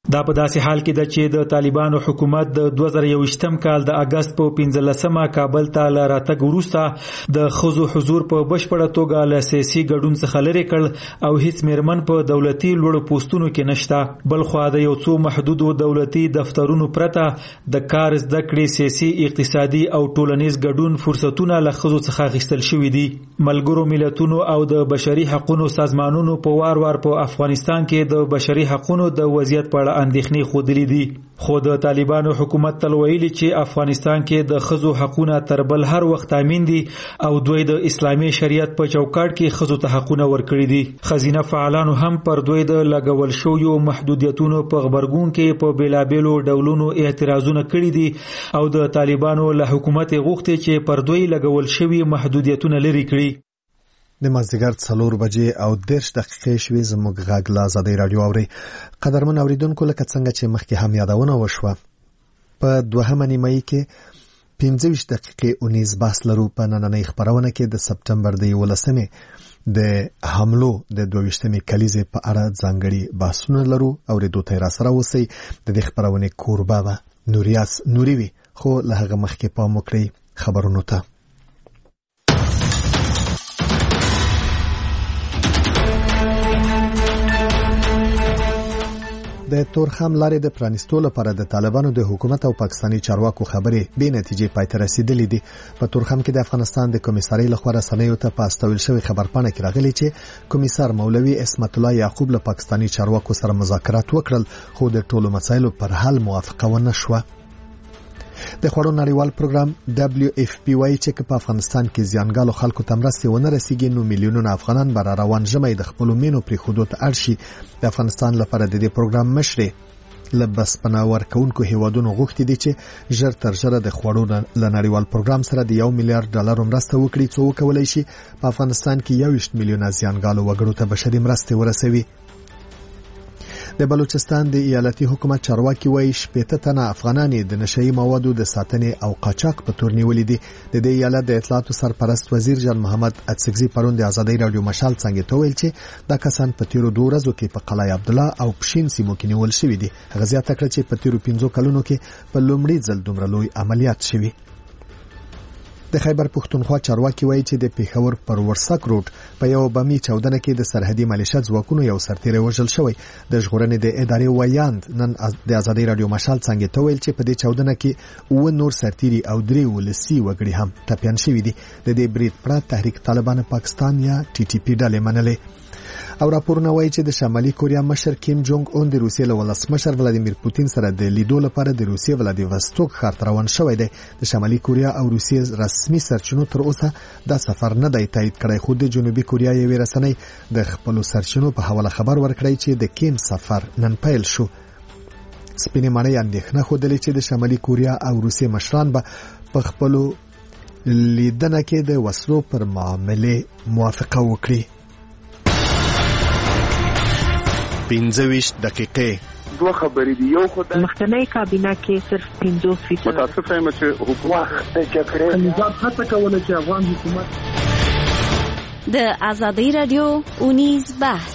دا په داسې حال کې ده چې د طالبانو حکومت د دوه زره یوویشتم کال د اگست په پنځلسمه کابل ته له راتګ وروسته د ښځو حضور په بشپړه توګه له سیاسي ګډون څخه لرې کړ او هیڅ میرمن په دولتي لوړو پوسټونو کې نشته. بل خوا د یو څو محدودو دولتي دفترونو پرته د کار زده کړې سیاسي اقتصادي او ټولنیز ګډون فرصتونه له ښځو څخه اخیستل شوي دي. ملګرو ملتونو او د بشري حقوقو سازمانونو په وار وار په افغانستان کې د بشري حقوقو د وضعیت په اړه اندېښنې ښودلې دي. خو د طالبانو حکومت تل ویلي چې افغانستان کې د ښځو حقوقونه تر بل هر وخت تامین دي او دوی د اسلامي شریعت په چوکاټ کې ښځو ته حقوقونه ورکړي دي. ښځینه فعالانو هم پر دوی د لګول شویو محدودیتونو په غبرګون کې په بیلابیلو ډولونو اعتراضونه کړي دي او د طالبانو له حکومت غوښتي چې پر دوی لګول شوی محدودیتونه لري کړي. د مازدیګر څلور بجې او دېرش دقیقې شوې. زموږ غږ له ازادۍ راډیو اورئ. قدرمن اوریدونکو، لکه څنګه چې مخکې هم یادونه وشوه، په دوهمه نیمایي کې پنځه ویشت دقیقې اونیز بحث لرو. په نننۍ خپرونه کې د سپټمبر د یولسمې د حملو د دوه ویشتمې کلیزې په اړه ځانګړي بحثونه لرو. اورېدو ته راسره اوسئ. د دې خپرونې کوربه به نوریاس نوري وي، خو له هغه مخکې پام وکړئ خبرونو ته. د تورخم لارې د پرانیستو لپاره د طالبانو د حکومت او پاکستاني چارواکو خبرې بې نتیجې پای ته رسیدلې دي. په تورخم کې د افغانستان د کمیسارۍ لخوا رسنیو ته په استول شوی خبرپاڼه کې راغلي چې کمیسار مولوي عصمت الله یعقوب له پاکستاني چارواکو سره مذاکرات وکړل، خو د ټولو مسایلو پر حل موافقه ونه شوه. د خوړو نړیوال پروګرام دبليو اف پی وايي چې په افغانستان کې زیانګالو خلکو ته مرستې ونه رسیږي نو میلیونونه افغانان به روان ژمي د خپلو مینو پرېښودو ته اړ شي. د افغانستان لپاره د دې پروګرام مشرې له بسپنه ورکوونکو هیوادونو غوښتي دي چې ژر تر ژره د خوړو له نړیوال پروګرام سره د یو میلیارډ ډالرو مرسته وکړي څو وکولای شي په افغانستان کې یو ویشت میلیونه زیانګالو وګړو ته بشري مرستې ورسوي. د بلوچستان د ایالتي حکومت چارواکي وایي شپېته تنه افغانان د نشئی موادو د ساتنې او قاچاق په تور نیولې دي. د دې ایالت د اطلاعاتو سرپرست وزیر جان محمد اڅکزي پرون د ازادۍ رادیو مشال څنګه ته ویل چې دا کسان په تیرو دوه ورځو کې په قلعه عبدالله او پښین سیمو کې نیول شوي دي. هغه زیاته کړه چې په تیرو پنځو کلونو کې په لومړي ځل دومره لوی عملیات شوي. د خیبر پښتونخوا چارواکي وایي چې د پیښور پر ورسک روډ په یو بمي چاودنه کې د سرحدي ملیشیا ځواکونو یو سرتیری وژل شوی. د ژغورنې د ادارې ویاند نن د ازادۍ رادیو مشال څنګه ته ویل چې په دې چاودنه کې اوه نور سرتیري او درې ولسي وګړي هم ټپیان شوي دي. د دې برید پړه تحریک طالبان پاکستان یا ټي ټي پی ډلې منلې. او راپورونه وایي چې د شمالي کوریا مشر کیم جونګ اون د روسیې له ولسمشر ولادیمیر پوتین سره د لیدو لپاره د روسیې ولادیوستوک ښار ته روان شوی دی. د شمالي کوریا او روسیې رسمي سرچینو تر اوسه دا سفر نه دی تایید کړی، خو د جنوبي کوریا یوې رسنۍ د خپلو سرچینو په حواله خبر ورکړی چې د کیم سفر نن پیل شو. سپینې ماڼۍ اندېښنه ښودلې چې د شمالي کوریا او روسیې مشران به په خپلو لیدنه کې د وسلو پر معاملې موافقه وکړي. پنځه ویشت دقیقې دوه خبرې دي. یو خو د مخکنی کابینه کې صرف پنځوس فیصد متاسفه یم چې حکومت د جګړې نظام هڅه کوله چې افغان حکومت د ازادۍ رادیو اونیز بحث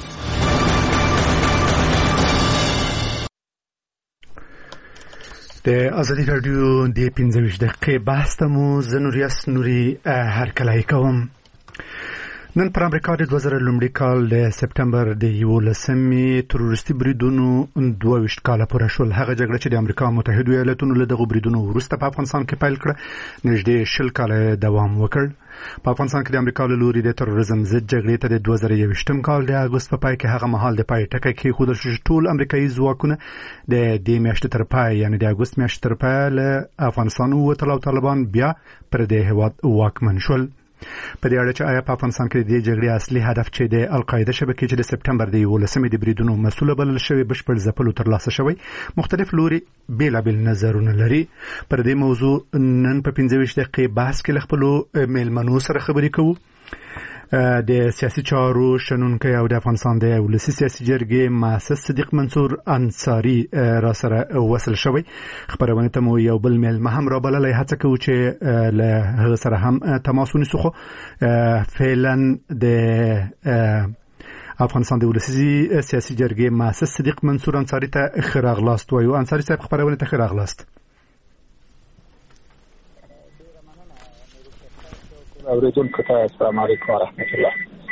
د ازادۍ رادیو د پنځه ویشت دقیقې بحث ته مو زه نوریاس نوري هرکلی کوم. نن پر امریکا د دوه زره لومړي کال د سپټمبر د یولسمې تروریستي بریدونو دوه ویشت کاله پوره شول. هغه جګړه چې د امریکا متحده ایالاتونو له دغو بریدونو وروسته په افغانستان کې پیل کړه نږدې شل کاله دوام وکړ. په افغانستان کې د امریکا له لوري د تروریزم ضد جګړې ته د دوه زره یوویشتم کال د اګوست په پای کې هغه مهال د پای ټکی کېښودل شو چې ټول امریکایي ځواکونه د دې میاشتې تر پای یعنې د اګوست میاشتې تر پایه له افغانستان ووتل او طالبان بیا پر دې هېواد واکمن شول. په دې اړه چې آیا په افغانستان کې د دې جګړې اصلي هدف چې د القاعده شبکې چې د سپټمبر د یولسمې د بریدونو مسؤله بلل شوی بشپړ ځپلو ترلاسه شوی، مختلف لوري بیلابیل نظرونه لري. پر دې موضوع نن په پنځه ویشت دقیقې بحث کې له خپلو میلمنو سره خبرې کوو. د سیاسي چارو شنونکی او د افغانستان د ولسي سیاسي جرګې محسس صدیق منصور انصاری را سره وصل شوی. خبرونه ته مو یو بل میلمه هم را بللی، هڅه کوو چې له هغه سره هم تماس ونیسو. خو فعلا د افغانستان د ولسي سیاسي جرګې مؤسس صدیق منصور انصاری ته خراغلاست وایو. انصاری صاحب خبرونه ته خراغلاست. اوریدونکو ته السلام علیکم ورحمت الله.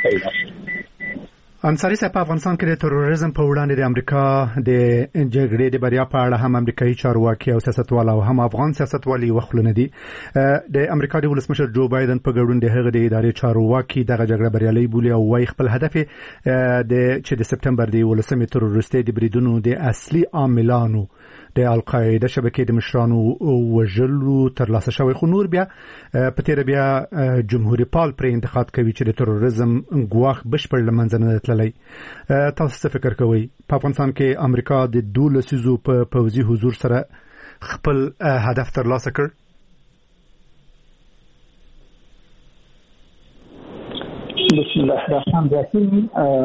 انصاری صاحب، په افغانستان کې د تروریزم په وړاندې د امریکا د جګړې د بریا په اړه هم امریکایي چارواکي او سیاستوال او هم افغان سیاستوال یې وخلونه دي. د امریکا د ولسمشر جو بایدن په ګډون د هغه د ادارې چارواکي دغه جګړه بریالۍ بولي او وايي خپل هدف د چې د سپتمبر د ولسمې تروریستي د بریدونو د اصلي عاملانو د القاعده شبکې د مشرانو وژلو ترلاسه شوی. خو نور بیا په تیر بیا جمهوریت پال پر انتقاد کوي چې د تروریزم ګواښ بشپړ لمنځه نه تللی. تاسو څه فکر کوئ؟ په افغانستان کې امریکا د دولس سیزو په پوځي حضور سره خپل هدف ترلاسه کړ؟ بسم الله الرحمن الرحیم.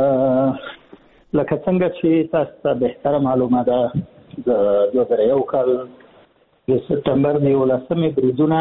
لکه څنګه چې تاسو ته بهتره معلومه ده، د دوه زره یو کال د سپتمبر د یولسمې بریدونه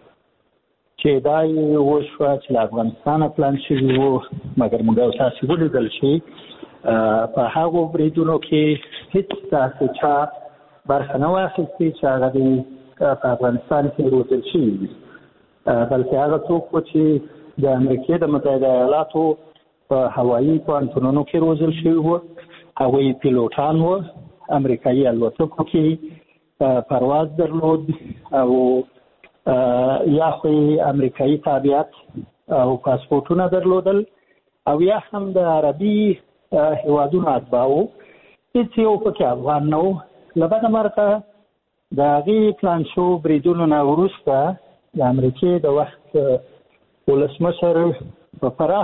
چې دا یې وشوه چې له افغانستانه پلان شوي وو، مګر موږ او تاسو ولیدل چې په هغو بریدونو کې هېڅ داسې چا برخه نه واخیستې چې هغه د په افغانستان کې روزل شوي وي، بلکې هغه څوک وو چې د امریکې د متحده ایالاتو په هوایي پوهنتونونو کې روزل شوي وو. هغوی پیلوټان وو، امریکایي الوتکو کې پرواز درلود او یا خو امریکایي تابعیت او پاسپورتونه درلودل او یا هم د عربي هیوادونو اتباعو. هېڅ یو پکې افغان نه و. له بده مرغه د هغې پلان شو بریدونو نه وروسته د امریکې د وخت ولسمشر په پراخ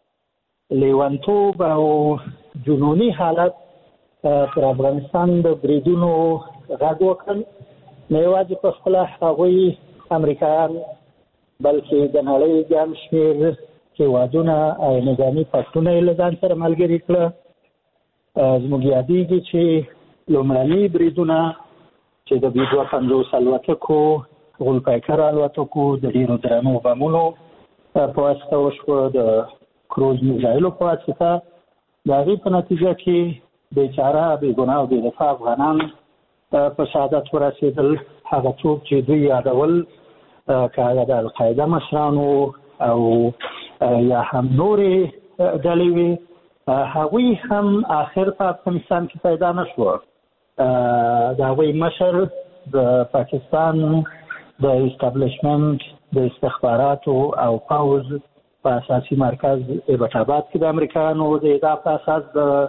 لیونتوب او جنوني حالت پر افغانستان د بریدونو غږ وکړ. نه یوازې په خپله هغوی امریکایان بلکې د نړۍ ګڼ شمېر هېوادونه او نظامي پښتونه یې له ځان سره ملګري کړه. زموږ یادېږي چې لومړني بریدونه چې د بي دوه پنځوس الوتکو، غولپایکر الوتکو، د ډېرو درنو بمونو په واسطه وشوه، د کروز میزایلو په واسطه. د هغې په نتیجه کې بیچاره بېګناه او بېدفاع افغانان په شهادت ورسېدل. هغه څوک چې دوی یادول، که هغه د القاعده مشرانو او یا هم نورې ډلې وي، هغوی هم آخر په افغانستان کې پیدا نه شوه. د هغوی مشر د پاکستان د استابلیشمنت د استخباراتو او پوځ په اساسي مرکز ایبټ آباد کې د امریکایانو د ادعا په اساس د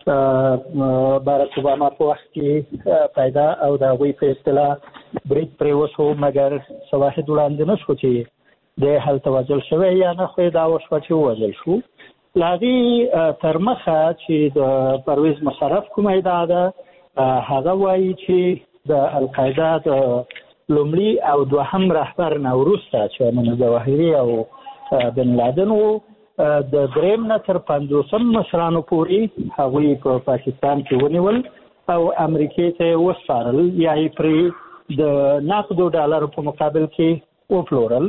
بارک اوباما په وخت کې پیدا او د هغوی په اصطلاح برید پرې وشو، مګر شواهد وړاندې نه شو چې دی هلته وژل شوی یا نه، خو دا وشوه چې ووژل شو. له هغې تر مخه چې د پرویز مشرف کومه ادعا ده، هغه وایي چې د القاعده د لومړي او دوهم رهبر نه وروسته چې ایمن الظواهري او بن لادن وو، د دریم نه تر پنځوسم مشرانو پورې هغوی په پاکستان کې ونیول او امریکې ته یې وسپارل یا یې پرې د نقدو ډالرو په مقابل کې وپلورل.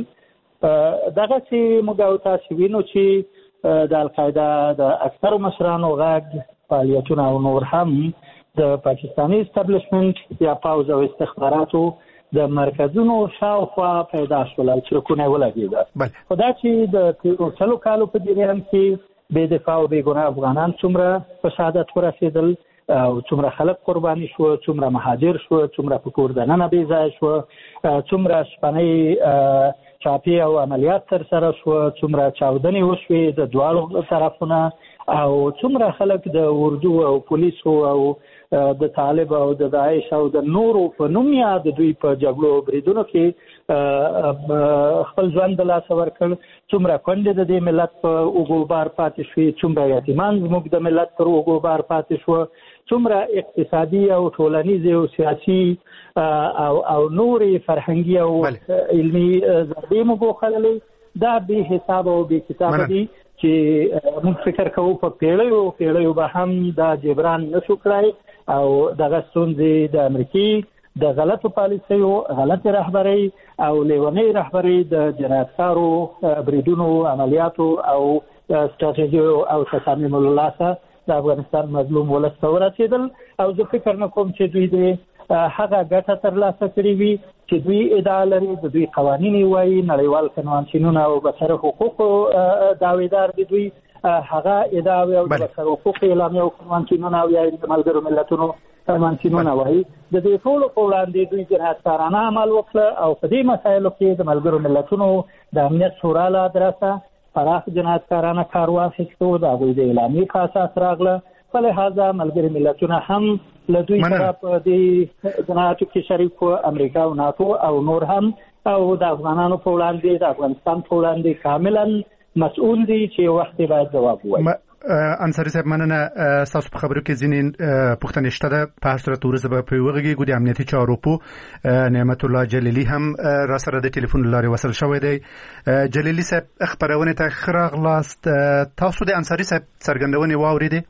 دغسې موږ او تاسو وینو چې د القاعده د اکثرو مشرانو غږ، فعالیتونه او نور هم د پاکستاني استابلیشمنت یا پوځ او استخباراتو د مرکزونو شاوخوا پیدا شول او چرکونه یې ولګېده. خو دا چې د تېرو سلو کالو په جریان کې بې دفاع او بې ګناه افغانان څومره په شهادت ورسېدل او څومره خلک قرباني شو، څومره مهاجر شو، څومره په کور دننه بې ځایه شو، څومره شپنۍ چاپې او عملیات ترسره شوه، څومره چاودنې وشوې د دواړو طرفونه، او څومره خلک د اردو او پولیسو او د طالب او د داعش او د نورو په نوم یا د دوی په جګړو بریدونو کې خپل ژوند د لاسه ورکړ، څومره کونډې د دې ملت په اوږو بار پاتې شوې، څومره یتیمان زموږ د ملت پر اوږو بار پاتې شوه، څومره اقتصادي او ټولنیزې او سیاسي او او نورې فرهنګي او علمي ضربې مو وخوړلې. دا بې حساب او بې کتابه دي چې موږ فکر کوو په پیړیو پیړیو به هم دا جبران نشو کړای او دغه ستونزې د امریکې د غلطو پالیسیو، غلطې رهبرۍ او لیونۍ رهبرۍ د جنایتکارو بریدونو، عملیاتو او ستراتیژي او تصامیم اللاسه د افغانستان مظلوم ولس ته ورسېدل او زه فکر نه کوم چې دوی د هغه ګټه ترلاسه کړې وي چې دوی ادعا لري د دوی قوانین وایي نړیوال کنوانسیونونه او بشر حقوقو دعویدار دي دوی هغه ادعاوې او د بشر حقوقو اعلامیه او کنوانسیونونه او یا د ملګرو ملتونو کنوانسیونونه وایي د دې ټولو په وړاندې دوی جنایتکارانه عمل وکړه او په دې مسایلو کې د ملګرو ملتونو د امنیت شورا له ادرسه پراخ جنایتکارانه کار واخیستو د هغوی د اعلامیې په اساس راغله په لحاظه ملګري ملتونه هم له دوی سره په دې جنایاتو کې شریک وو امریکا او ناتو او نور هم او د افغانانو په وړاندې د افغانستان په وړاندې کاملا مسؤل دي چې وخت باید جواب ووایي. انصاري صاحب مننه تاسو په خبرو کې ځینې پوښتنې شته ده په هر صورت ورځ به په وګړي د امنیتي چارو په نعمت الله جلیلی هم را سره د ټلیفون لارې وصل شوی دی. جلیلی صاحب خبرونه ته خراغ لاست تاسو د انصاري صاحب څرګندونې واوریدې؟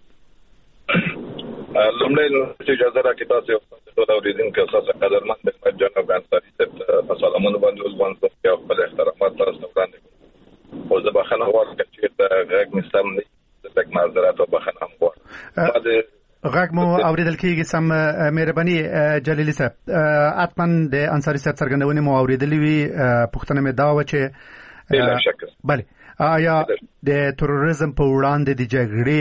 لومړی نو چې اجازه راکړئ تاسو ټول اوریدونکو تاسو قدرمن د جناب انصاري صاحب په سلامونه باندې ولوم او خپل احترامات تاسو وړاندې کوم. او زه بخښنه غواړم چې دا غږ مې سم نه تک معذرت او بخښنه هم غواړم. غږ مو اوریدل کیږي سم مهرباني جلیلی صاحب اتمن د انصاري صاحب څرګندونې مو اوریدلې وي پوښتنه مې دا و چې بلا شک بله آیا د تروریزم په وړاندې د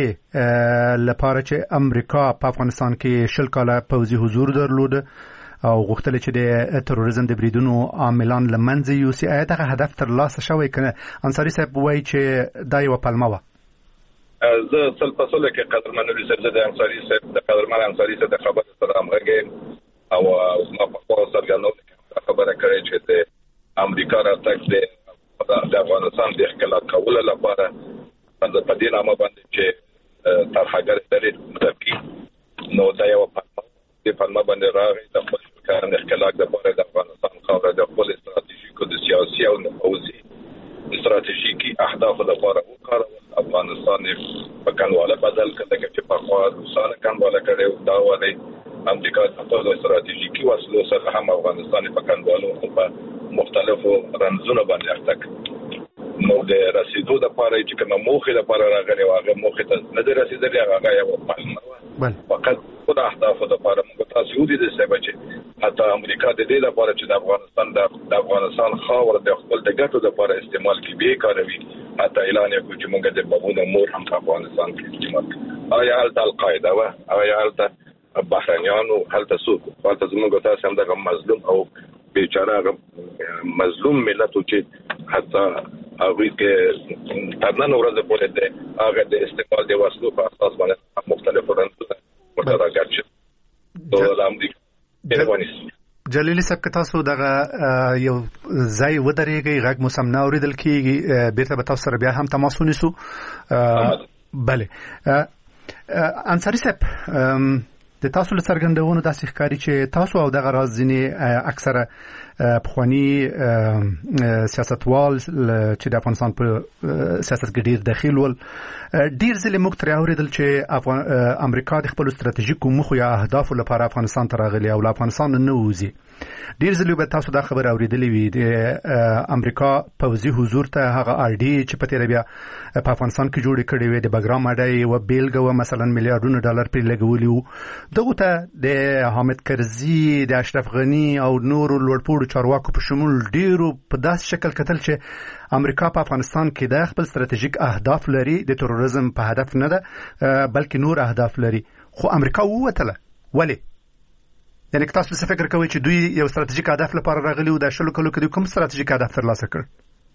جګړې لپاره چې امریکا په افغانستان کې شل کاله پوځي حضور درلود او غوښتل چې د تروریزم د بریدونو عاملان له منځه یوسي آیا دغه هدف ترلاسه شوی کنه؟ انصاري صاحب وایي چې دا یوه پلمه وه. زه سل په سل کې قدرمن نوري د انصاري صاحب د قدرمن انصاري صاحب د خبرو سره همغږی او ما په خپل څرګندونه خبره کړې چې د امریکا راتګ د د افغانستان د اختلاف کولو لپاره د پدې نامه باندې چې طرحګر لري متفقین نو دا یو په پلمه باندې راغی د خپل کارن اختلاف د لپاره د افغانستان خاوره د خپل استراتیژیکو د سیاسي او پوځي استراتیژیکي اهداف لپاره وکړ افغانستان په کنواله بدل کړي چې په خوا روسانه کنواله کړي دا ولې امریکا د خپل استراتیژیکي وسلو سره هم افغانستان په کنوالو په مختلفو رمزونو باندې اخته نو د رسیدو د لپاره چې کومه موخه لپاره راغلی او هغه موخه ته نه د رسیدلې هغه یو پلمه فقط خود اهداف د لپاره موږ تاسو ودی د سبب چې حتی امریکا د دې لپاره چې د افغانستان د افغانستان خاور د خپل د ګټو لپاره استعمال کې به کاروي حتی اعلان وکړي چې موږ د بابونو مور هم په افغانستان کې استعمال کوو. آیا حالت القاعده و آیا حالت بحرانيانو حالت سوق حالت زموږ تاسو هم د مظلوم او بیچاره مظلوم ملت چې حتی هغه کې ترنن ورځ پورې د هغه د استعمال د وسلو په اساس باندې مختلف رنګونه ورته راګرځي. د امریکا جلیلی صاحب که تاسو دغه یو ځای ودرېږئ غږ مو سم نه اورېدل کېږي بیرته به تاسو سره بیا هم تماس ونیسو. بله انصاري صاحب د تاسو له څرګندونو داسې ښکاري چې تاسو او دغه راز ځینې اکثره پخواني سیاستوال چې د افغانستان په سیاست کې ډېر دخیل ول ډېر ځلې موږ ترې اورېدل چې امریکا د خپلو ستراتیژیکو موخو یا اهدافو لپاره افغانستان ته راغلي او له افغانستان نه وځي. ډېر ځلې به تاسو دا خبره اورېدلې وي د امریکا پوځي حضور ته هغه آر ډي چې په تېره بیا په افغانستان کې جوړې کړې وې د بګرام اډه یوه بېلګه وه مثلا میلیارډونه ډالر پرې لګولي وو دغو ته د حامد کرزي د اشرف غني او نورو لوړپوړو چارواکو په شمول ډیرو په داسې شکل کتل چې امریکا په افغانستان کې د خپل ستراتیژیک اهداف لري د تروریزم په هدف نه ده بلکې نور اهداف لري خو امریکا ووتله ولې؟ یعنی که تاسو څه فکر کوئ چې دوی یو ستراتیژیک هدف لپاره راغلي و د شلو کلو کې دوی کوم ستراتیژیک هدف ترلاسه کړ؟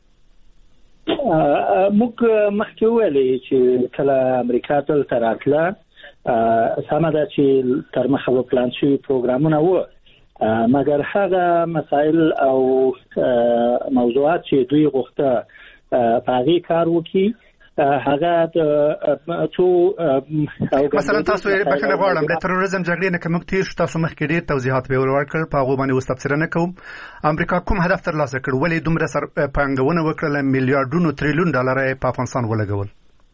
موږ مخکې وویلې چې کله امریکا دلته راتله سمه ده چې تر مخه به پلان شوي پروګرامونه وو مګر هغه مسایل او موضوعات چې دوی غوښته په هغې کار وکړي هغه تو مثلا تاسو بخښنه غواړم د تروریزم جګړې نه که موږ تېر شو تاسو مخکې ډېر توضیحات به ورکړل په هغو باندې اوس تبصره نه کوم. امریکا کوم هدف ترلاسه کړ؟ ولې دومره سر پانګونه وکړله میلیارډونو تریلیون ډالر یې په افغانستان ولګول؟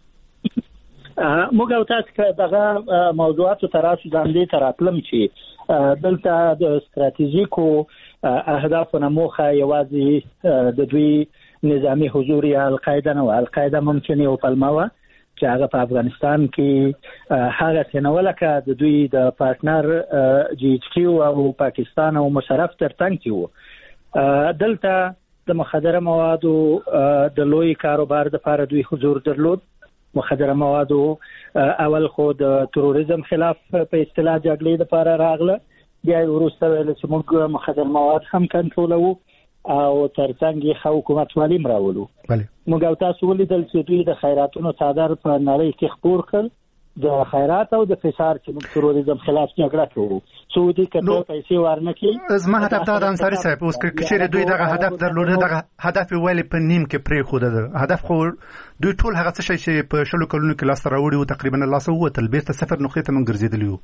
موږ او تاسو که دغه موضوعاتو ته راشو ځانګړي ته راتلم چې دلته د ستراتیژیکو اهدافو نه موخه یوازې د دوی نظامی حضور یا القاعده نه و القاعده ممکن یو پلمه و چې هغه په افغانستان کې هغه څنګه لکه د دوی د پارتنر جی ایچ کیو او پاکستان او مشرف ترڅنګ کې وو. دلته د مخدره موادو د لوی کاروبار د لپاره دوی حضور درلود. مخدره موادو اول خو د تروریزم خلاف په اصطلاح جګړې د لپاره راغله، بیا وروسته ویل چې موږ مخدره مواد هم کنټرولوو او ترڅنګ یې حکومت والی مراولو. موږ او تاسو ولیدل چې دوی د خیراتونو څادر په نړۍ کې خپور کړ، د خیرات او د فشار چې موږ تروریزم خلاف جګړه کوو. سعودي کته پیسې ورنکړي. زما هدف دا د انصاري صاحب اوس کې چې دوی دغه هدف درلوده، دغه هدف ویل په نیم کې پرې خو ده. هدف خو دوی ټول هغه څه چې په شلو کلونو کې لاس راوړي او تقریبا لاس ووتل بیرته صفر نقطې ته موږ ګرځېدلی وو.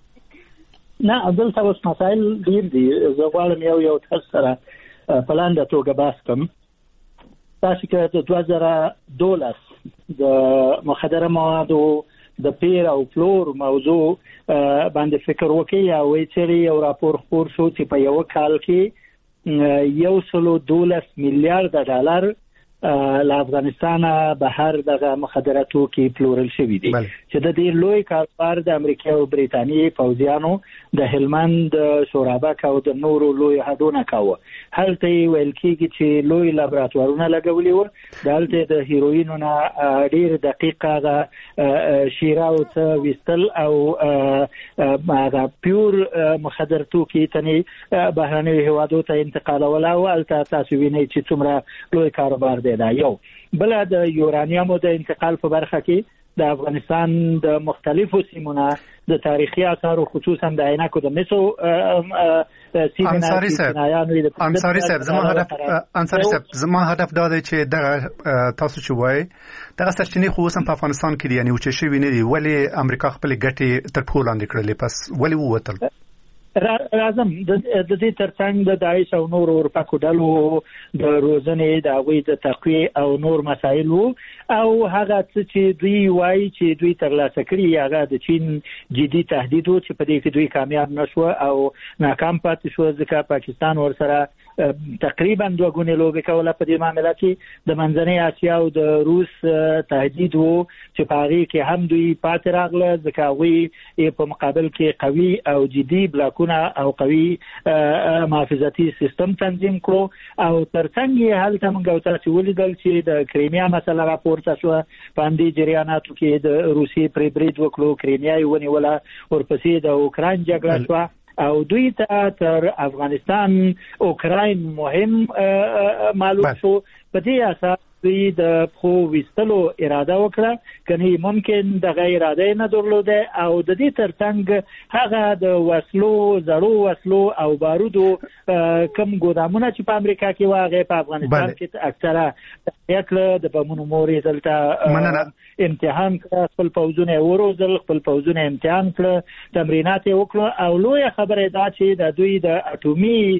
نه دلته اوس مسایل ډیر دي. زه غواړم یو یو تاسو سره په لاندې توګه بحث کوم. تاسو کې د دوه زره دولس د مخدره موادو د پیر او فلور موضوع باندې فکر وکړئ او چې یو راپور خپور شو چې په یو کال کې یو سلو دولس میلیارډ ډالر له افغانستان بهر دغه مخدراتو کې پلورل شوی دي چې د دې لوی کاروبار د امریکا او بریتانیې پوځیانو د هلمند شورابک او د نورو لوی هډونه کاوه. هلته ویل کېږي چې لوی لابراتوارونه لګولي وو، دلته د هیروینو نه ډیر دقیقه شیره او څه وستل او هغه پیور مخدر توکي تني بهرني هوادو ته انتقالول او الته تاسو وینئ چې څومره لوی کاروبار دی. دا یو بل د یورانیوم د انتقال په برخه کې د افغانستان د مختلفو سیمونو د تاریخي آثار خصوصا د عینکو د مسو انصاری صاحب انصاری صاحب زما هدف انصاری صاحب زما هدف دا دی چې د تاسو چې وای دغه سرچینې خو اوس په افغانستان کې دي، یعنی چې شوی نه دی، ولی امریکا خپل ګټې تر ټولو لاندې کړلې، پس ولی ووتل. راځم د دې ترڅنګ د داعش او نور اورپاکو ډلو د روزنې د هغوی د تقویه او نور مسایل او هغه څه چې دوی وایي چې دوی ترلاسه کړي هغه د چین جدي تهدید و چې په دې کې دوی کامیاب نشو او ناکام پاتې شو، ځکه پاکستان ورسره تقریبا دوه ګونې لوبې کوله په دې معاملې کې. د منځنۍ اسیا او د روس تهدید و چې په هغې کې هم دوی پاتې راغله، ځکه هغوی په مقابل کې قوي او جدي بلاکونه او قوي محافظتي سیستم تنظیم کړو او ترڅنګ یې هلته موږ او تاسو ولیدل چې د کریمیا مسله راپورته شوه. په همدې جریاناتو کې د روسیې پرې برید وکړو، کریمیا یې ونیوله، ورپسې د اوکراین جګړه شوه او دوی ته تر افغانستان اوکراین مهم معلوم شو. په دې اساس دوی د خو وستلو اراده وکړه، کني ممکن د غیر اراده نه درلوده او د دې ترڅنګ هغه د وسلو زړو وسلو او بارودو کم ګودامونه چې په امریکا کې واغې په افغانستان کې اکثره یکله د بمونو مورې دلته امتحان کړ، خپل پوځونه وروزل، خپل پوځونه امتحان کړ، تمرینات وکړه او لوی خبره دا چې د دوی د اټومي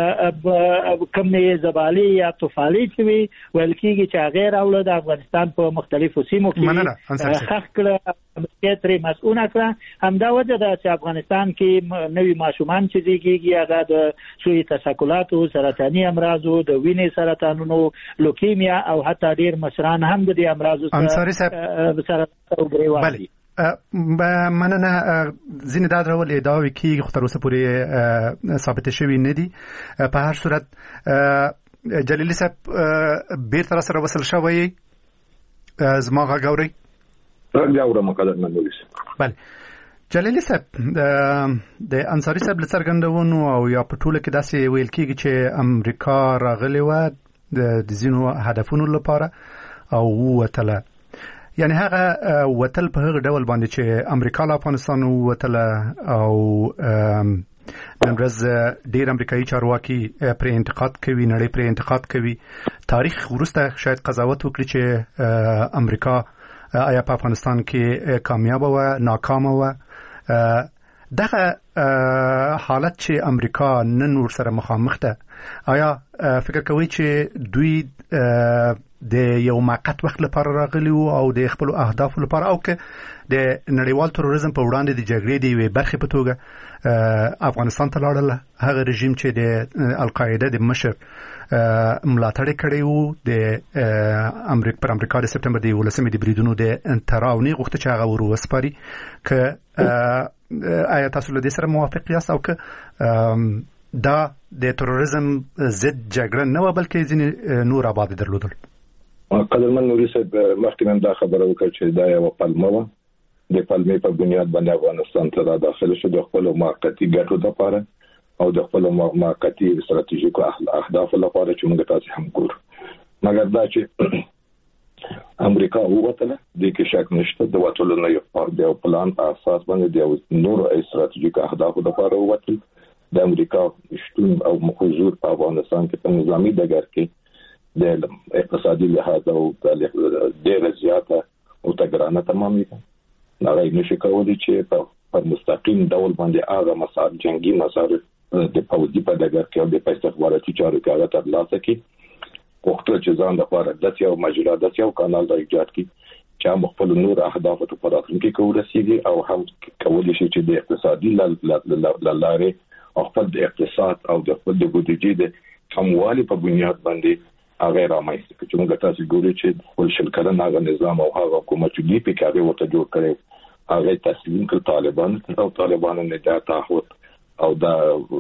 کمې زبالي یا طفالي چې وی ویل کېږي چې غیر اولاد د افغانستان په مختلفو سیمو کې خخ کړه، امریکا ترې مسؤونه کړه. همدا وجه ده چې افغانستان کې نوي ماشومان چې زیږیږي هغه د سوی تشکلاتو، سرطاني امراضو، د وینې سرطانونو، لوکیمیا او حتی ډیر مشران هم د دې امراضو سره ګریوان دي. مننه. ځینې دا ډول ادعاوې کېږي خو تر اوسه پورې ثابته شوي نه دي. په هر صورت جلیلی صاحب بیرته را سره وصل شوی زما غږ اورئ؟ غږ اورم قدرمن مولوي. بله جلیلی صاحب د انصاري صاحب له څرګندونو او یا په ټوله کې داسې ویل کېږي چې امریکا راغلې وه د ځینو هدفونو لپاره او ووتله، یعنی هغه وتل په هغه ډول باندې چې امریکا له افغانستان ووتله او نن ورځ ډېر امریکایي چارواکي پرې انتقاد کوي، نړۍ پرې انتقاد کوي. تاریخ وروسته شاید قضاوت وکړي چې امریکا آیا په افغانستان کې کامیابه وه، ناکامه وه. دغه حالت چې امریکا نن ور سره مخامخ ده آیا فکر کوي چې دوی د یو موقت وخت لپاره راغلي او د خپل اهداف لپاره او که د نړیوال تروریزم په وړاندې د جګړې دی وی برخه په توګه افغانستان ته لاړل هغه رژیم چې د القاعده د مشر ملاتړ کړی وو د امریکا پر امریکا د سپټمبر د ولسمې د بریدونو د تراونی غوښته چې هغه ورو وسپاري ک آیا تاسو له دې سره موافق یاست او ک دا د تروریزم ضد جګړه نه و بلکې ځینې نور آباد درلودل؟ قدرمن نوري صاحب مخکې دا خبره وکړه چې دا یو پلمه و د پلمې په بنیاد باندې افغانستان ته داخله شو د خپل موقتی ګټو لپاره او د خپل موقتی ستراتیژیکو اهداف لپاره چې موږ تاسو هم ګورو. مګر دا چې امریکا ووتله د کې شک نشته د وټولو نه یو پلان په اساس باندې د نورو ستراتیژیکو اهداف لپاره ووتل. د امریکا شتون او حضور په افغانستان کې په نظامی ډګر کې د اقتصادي لحاظ او د ډېر زیاته او تګرانه تمامي نه نشي کولای چې په مستقیم ډول باندې هغه مسار جنگي مسار د پوځي په ډګر کې او د استخباراتي چارو کې هغه ترلاسه کړي وخت چې ځان د لپاره د یو مجله د یو کانال د ایجاد کړي چې هم خپل نور اهداف ته په راتلونکي کې ورسیږي او هم کولای شي چې د اقتصادي لارې او خپل د اقتصاد او د خپل د بودیجې د هموالي په بنیاد باندې هغه رامایسته چې موږ تاسو ګورو چې خپل شلکرن هغه نظام او هغه حکومت چې دی په کاري ورته جوړ کړي هغه تسلیم کړ طالبان او طالبانو نه دا تعهد او دا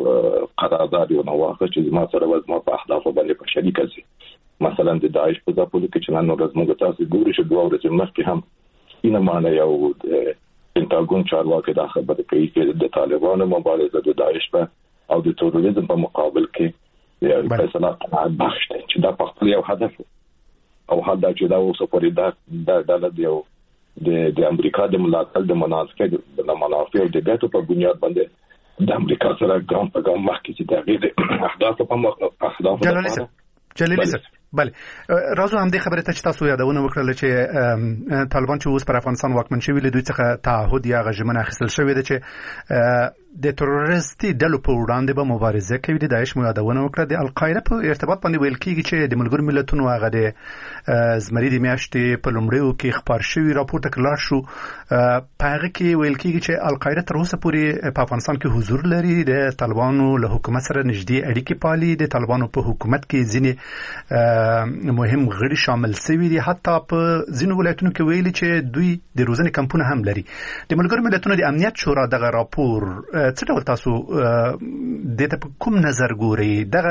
قرارداد یو نو واخه چې ما سره وځم په اهداف باندې په شریک شي. مثلا د داعش په ځپلو کې چې نن ورځ موږ تاسو ګورو چې دوه ورځې مخکې هم اینه معنی یو پینټاګون چارواکي دا خبره کوي چې د طالبانو مبارزه د داعش په او د تروریزم په مقابل کې یو فیصله قناعت بخش دی چې دا په خپل یو هدف او هدا چې دا اوسه پرې دا د د یو د د امریکا د ملاتړ د مناسبه د منافع د ګټو په بنیاد باندې د امریکا سره ګام په ګام مخکې چې دا غیر اهداف په اهداف جلالی جلالی بله راځو هم دې خبره ته چې تاسو یادونه وکړل چې طالبان چې اوس پر افغانستان واکمن شوي له دوی څخه تعهد یا غژمنه اخیستل شوې ده چې د تروریستي ډلو په وړاندې به مبارزه کوي. د داعش مو یادونه وکړه. د القاعده په ارتباط باندې ویل کیږي چې د ملګرو ملتونو هغه د زمری د میاشتې په لومړیو کې خبر شوی راپور تکرار شو په هغه کې ویل کیږي چې القاعده تر اوسه پورې په افغانستان کې حضور لري. د طالبانو له حکومت سره نږدې اړیکې پالي. د طالبانو په حکومت کې ځینې مهم غړي شامل شوي دي. حتی په ځینو ولایتونو کې ویلي چې دوی د روزنې کمپونه هم لري. د ملګرو ملتونو د امنیت شورا دغه راپور څه ډول تاسو د ته کوم نظر ګورئ؟ دغه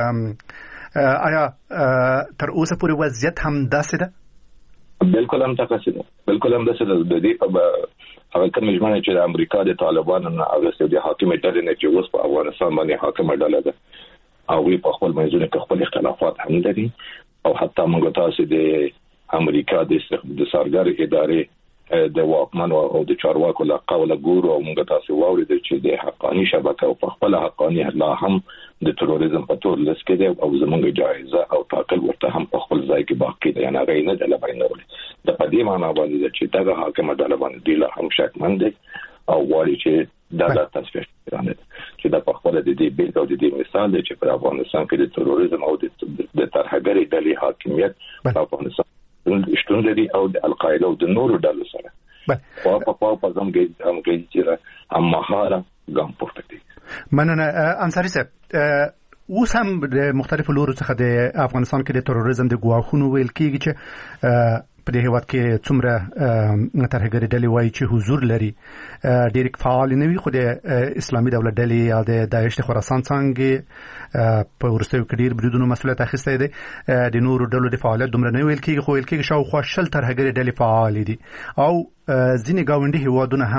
آیا تر اوسه پورې وضعیت هم داسې ده؟ بالکل هم تاسو ده بالکل هم داسې ده. د دې په هغه کوم ژمنه چې د امریکا د طالبانو نه هغه د حاکمیت ډلې نه چې اوس په افغانستان باندې حاکم ډله ده او وی په خپل منځونو کې خپل اختلافات هم لري او حتی موږ تاسو د امریکا د سرګر ادارې د واکمن او د چارواکو له قوله ګورو او موږ تاسو واورید چې د حقاني شبکه او په خپل حقاني لا هم د تروریزم په تور لس کې دی او زموږ جایزه او تاکل ورته هم په خپل ځای کې باقی دی. یعنی غیر نه د لباینول د پدې معنی باندې چې دغه حاکم ډله باندې دی لا هم شکمن دی او وایي چې دا د تصفیه کړنه چې د خپل د دې بیل او د دې مثال دی چې په افغانستان کې د تروریزم او د ترهګرۍ ډلې حاکمیت په افغانستان شتون لري او د القاعده او د نورو ډلو سره په په په په زم کې هم کې چې هم مهاره ګام پورته دي. مننه انصاری صاحب. اوس هم د مختلفو لورو څخه د افغانستان کې د تروریزم د ګواښونو ویل کېږي چې په دې هیواد کې څومره ترهګرۍ ډلې وایي چې حضور لري ډېر فعال نه وي خو د اسلامي دولت ډلې یا د داعش د خراسان څنګه په وروستیو کې ډېر بریدونو مسؤلیت اخیستی دی. د نورو ډلو د فعالیت دومره نه ویل کېږي خو ویل کېږي شاوخوا شل ترهګرۍ ډلې فعالې دي او ځینې ګاونډي هیوادونه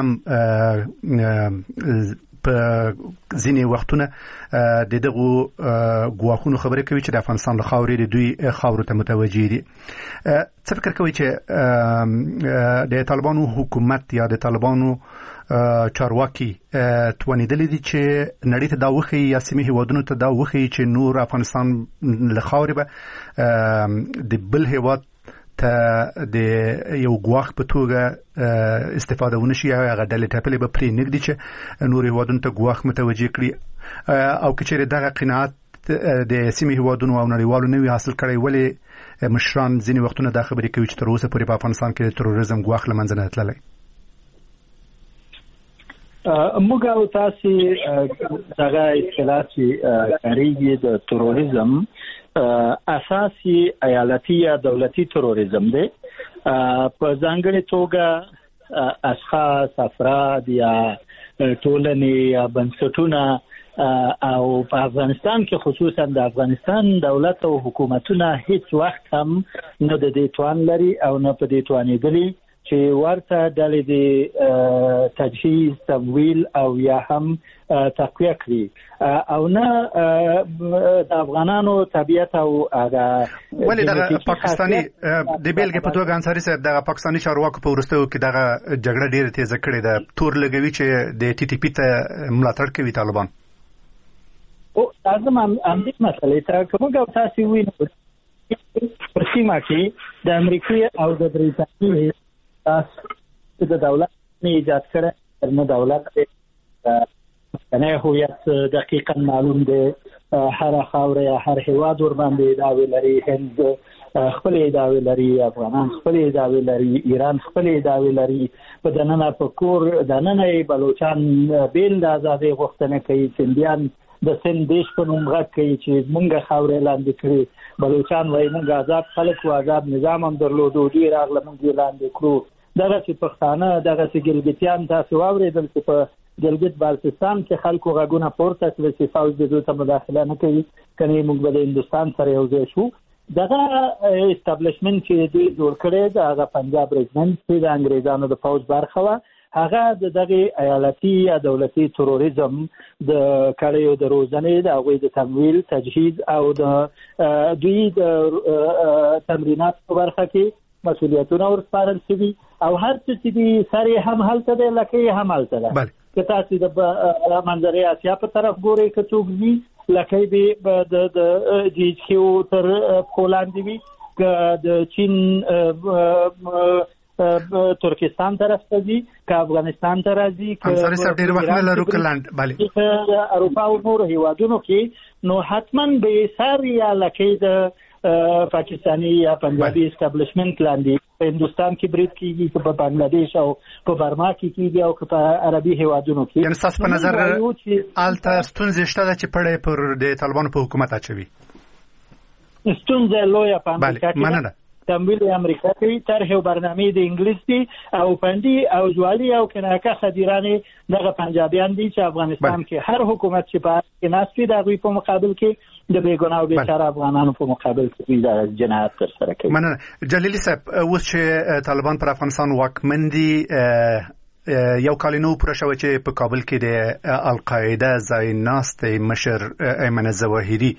هم په ځینې وختونه د دغو ګواښونو خبرې کوي چې د افغانستان له خاورې د دوی خاورو ته متوجه دي. څه فکر کوي چې د طالبانو حکومت یا د طالبانو چارواکي توانیدلی دي چې نړۍ ته دا وښيي یا سیمې هیوادونو ته دا وښيي چې نور افغانستان له خاورې به د بل هیواد ته د یو ګواښ په توګه استفاده ونشي هغه ډلې ټاپلې به پرې نږدې چې نور هیوادونو ته ګواښ متوجه کړي او که چیرې دغه قناعت د سیمې هیوادونو او نړیوالو نوي حاصل کړی ولې مشران ځینې وختونه دا خبرې کوي چې تر اوسه پورې په افغانستان کې د تروریزم ګواښ له منځه نه تللی؟ موږ او تاسو دغه اصطلاح چې کاریږي د تروریزم اساسي ایالتي یا دولتي تروریزم دی. په ځانګړي توګه اشخاص افراد یا ټولنې یا بنسټونه او په افغانستان کې خصوصا د افغانستان دولت او حکومتونه هیڅ وخت هم نه د دې توان لري او نه په دې توانېدلي چې ورته ډلې د تجهیز تمویل او یا هم تقویه کړي او نه د افغانانو طبیعت او هغه ولې د پاکستاني د بیلګې په توګه انصاري صاحب د پاکستاني چارواکو په وروستیو کې دغه جګړه ډېره تیزه کړې ده، تور لګوي چې د ټي ټي پی ته ملاتړ کوي طالبان. او لازم هم دې مسلې ته کومه او تاسو وینئ په سیمه کې د امریکا او د بریټانیې تاسو د دولت نه ایجاد کړه نو دولت نه هویت دقیقاً معلوم دی، هر خاور یا هر هیواد ور باندې دا ویلري، هند خپل ادعاوې لري، افغانان خپل ادعاوې لري، ایران خپل ادعاوې لري. په دننه په کور دننه بلوچستان بیل د ازادي غوښتنه کوي، سندیان د سند دیش په نوم غږ کوي چې مونږه خاورې لاندې کړي، بلوچستان وایي مونږ آزاد خلک او آزاد نظام هم درلودو، دوی راغله مونږ لاندې کړو. دغه چې پښتانه دغه چې ګلګتیان تاسو واورېدل چې په ګلګت بالتستان کې خلکو غږونه پورته کړل چې فوج د دوی ته مداخله نه کوي، کني موږ به د هندستان سره یو ځای شو. دغه اسټابلیشمنت چې دوی جوړ کړی د هغه پنجاب ریجمنټ چې د انګریزانو د فوج برخه وه، هغه د دغه ایالتي یا دولتي تروریزم د کړیو د روزنې د هغوی د تمویل تجهیز او د دوی د تمرینات په برخه کې مسؤلیتونه ورسپارل شوي او هر څه چې دي سره هم هلته دی لکه هم هلته ده. که تاسو د منځنۍ اسیا په طرف ګورئ که څوک وي لکه به د جي ایچ کیو تر پښو لاندې وي، که د چین ترکستان طرف ته ځي، که افغانستان ته راځي، انصاري صاحب ډېر وخت نه لرو کلاند بله اروپا او نورو هیوادونو کې نو حتما به سر یا لکه د پاکستانی یا پنجابي اسټابلیشمنت لاندې په هندستان کې برید کیږي، که په بنگلاديش او په برما کې کیږي او که په عربي هیوادونو کې. یعنې ستاسو په نظر هلته ستونزې شته ده چې پړی پر د طالبانو په حکومت اچوي؟ ستونزه لویه په امریکا کې مننه. تمویل امریکا کوي، طرح او برنامې د انګلیس دي او پندي او جوالي او کناکه خدیرانې دغه پنجابیان دي چې افغانستان کې هر حکومت چې په کې ناسي د غوي په مقابل کې د بیګناه او بیچاره افغانانو په مقابل کې د جنایت تر سره کوي. مننه. جلیلی صاحب، اوس چې طالبان پر افغانستان واکمن دي، یو کال نو پوره شوی چې په کابل کې د القاعده ځای ناست مشر ایمن ظواهري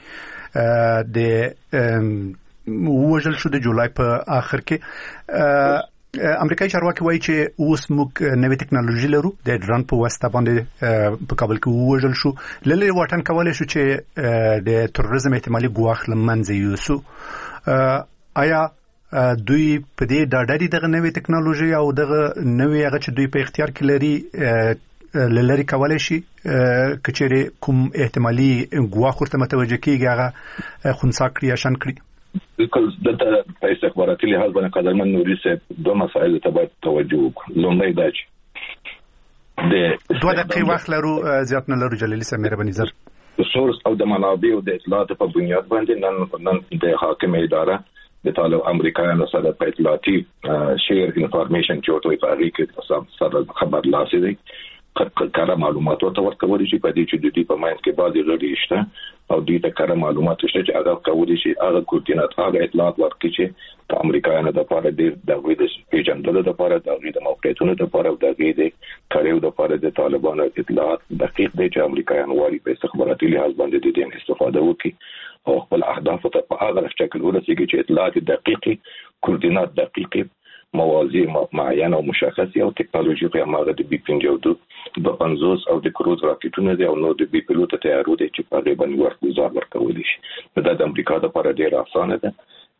د وژل شو د جولای په اخر کې. امریکایي چارواکي وایي چې اوس موږ نوې ټکنالوژي لرو، د ډرون په واسطه باندې په کابل کې وژل شو. لری واټن کولای شو چې د تروریزم احتمالي ګواښ له منځه یوسو. آیا دوی په دې ډاډه دي دغه نوې ټکنالوژي او دغه نوې هغه چې دوی په اختیار کې لري لری کولای شي که چیرې کوم احتمالي ګواښ ورته متوجه کیږي هغه خنثی کړي یا شن کړي؟ بالکل. دلته په استخباراتي لحاظ باندې قدرمن نوري صاحب دوه مسایل ته باید توجه وکړو. لومړی دا چې د دوه دقیقې وخت لرو، زیات نه لرو. جلیلی صاحب مهرباني زر سورس او د منابع او د اطلاعاتو په بنیاد باندې نن نن د حاکمه اداره د طالب امریکایانو سره په اطلاعاتي شیر انفارمیشن چې ورته په اړه کې سره خبر لاسي دي کاره معلومات ورته ورکول شي په دې چې د دې په ماین کې بعضی لړۍ شته او دې ته کاره معلومات شته چې هغه کولی شي هغه کوردینات هغه اطلاعات ورکړي چې په امریکایانو د لپاره د دغه د پیژندلو لپاره د د موقعیتونو لپاره د دغه د کاریو لپاره د طالبانو اطلاعات دقیق دي چې امریکایان وايي په استخباراتي لحاظ باندې د دې استفاده وکړي او خپل اهداف ته په هغه شکل ورسیږي چې اطلاعات دقیقي کوردینات دقیقي موازی معین او مشخص او ټکنالوژي په اماغه د بي پنځه دوه د پنځوس او د کروز راکټونو دی او نو د بي پیلوټ تیارو دی چې په غیبن ورک گزار ورکول شي. دا د امریکا لپاره ډیر اسانه ده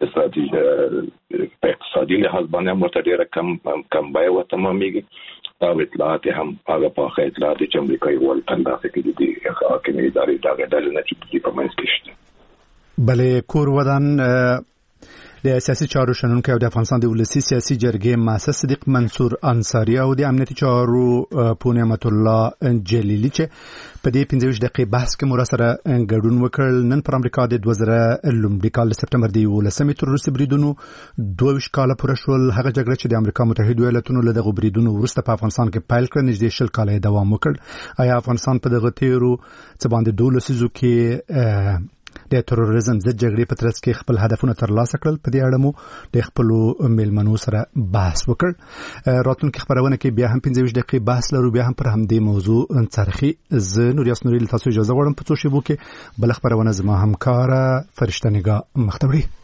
استراتیژي په اقتصادي لحاظ باندې مرته ډیره کم کم بای و تمامېږي او اطلاعات هم هغه په اطلاعات چې امریکایي ول تنداسه کې دي حاکمي ادارې دا غډل نه چې په منځ کې شته. بلې کور ودان د سیاسي چارو شنونکو او د افغانستان د ولسی سیاسي جرګې مؤسس صدیق منصور انصاری او د امنیتي چارو پون نعمت الله جلیلی چې په دې پنځه ویشت دقیقې بحث کې مور سره ګډون وکړ. نن پر امریکا د دوه زره لومړي کال سپټمبر د یولسمې تر روسي بریدونو دوه ویشت کاله پوره شول. هغه جګړه چې د امریکا متحده ایالاتونو له دغه بریدونو وروسته په افغانستان کې پیل کړ نږدې شل کاله دوام وکړ. آیا افغانستان په دغه تیرو څه باندې دوه لسیزو کې د تروریزم ضد جګړې په ترڅ کې خپل هدفونه ترلاسه کړل؟ په دې اړه مو د خپلو میلمنو سره بحث وکړ. راتلونکي خبرونه کې بیا هم پنځه ویشت دقیقې بحث لرو، بیا هم پر همدې موضوع څرخي. زه نوریاس نوري له تاسو اجازه غواړم په څو شیبو کې بل خبرونه زما همکاره فرشته نگاه مخ ته وړي.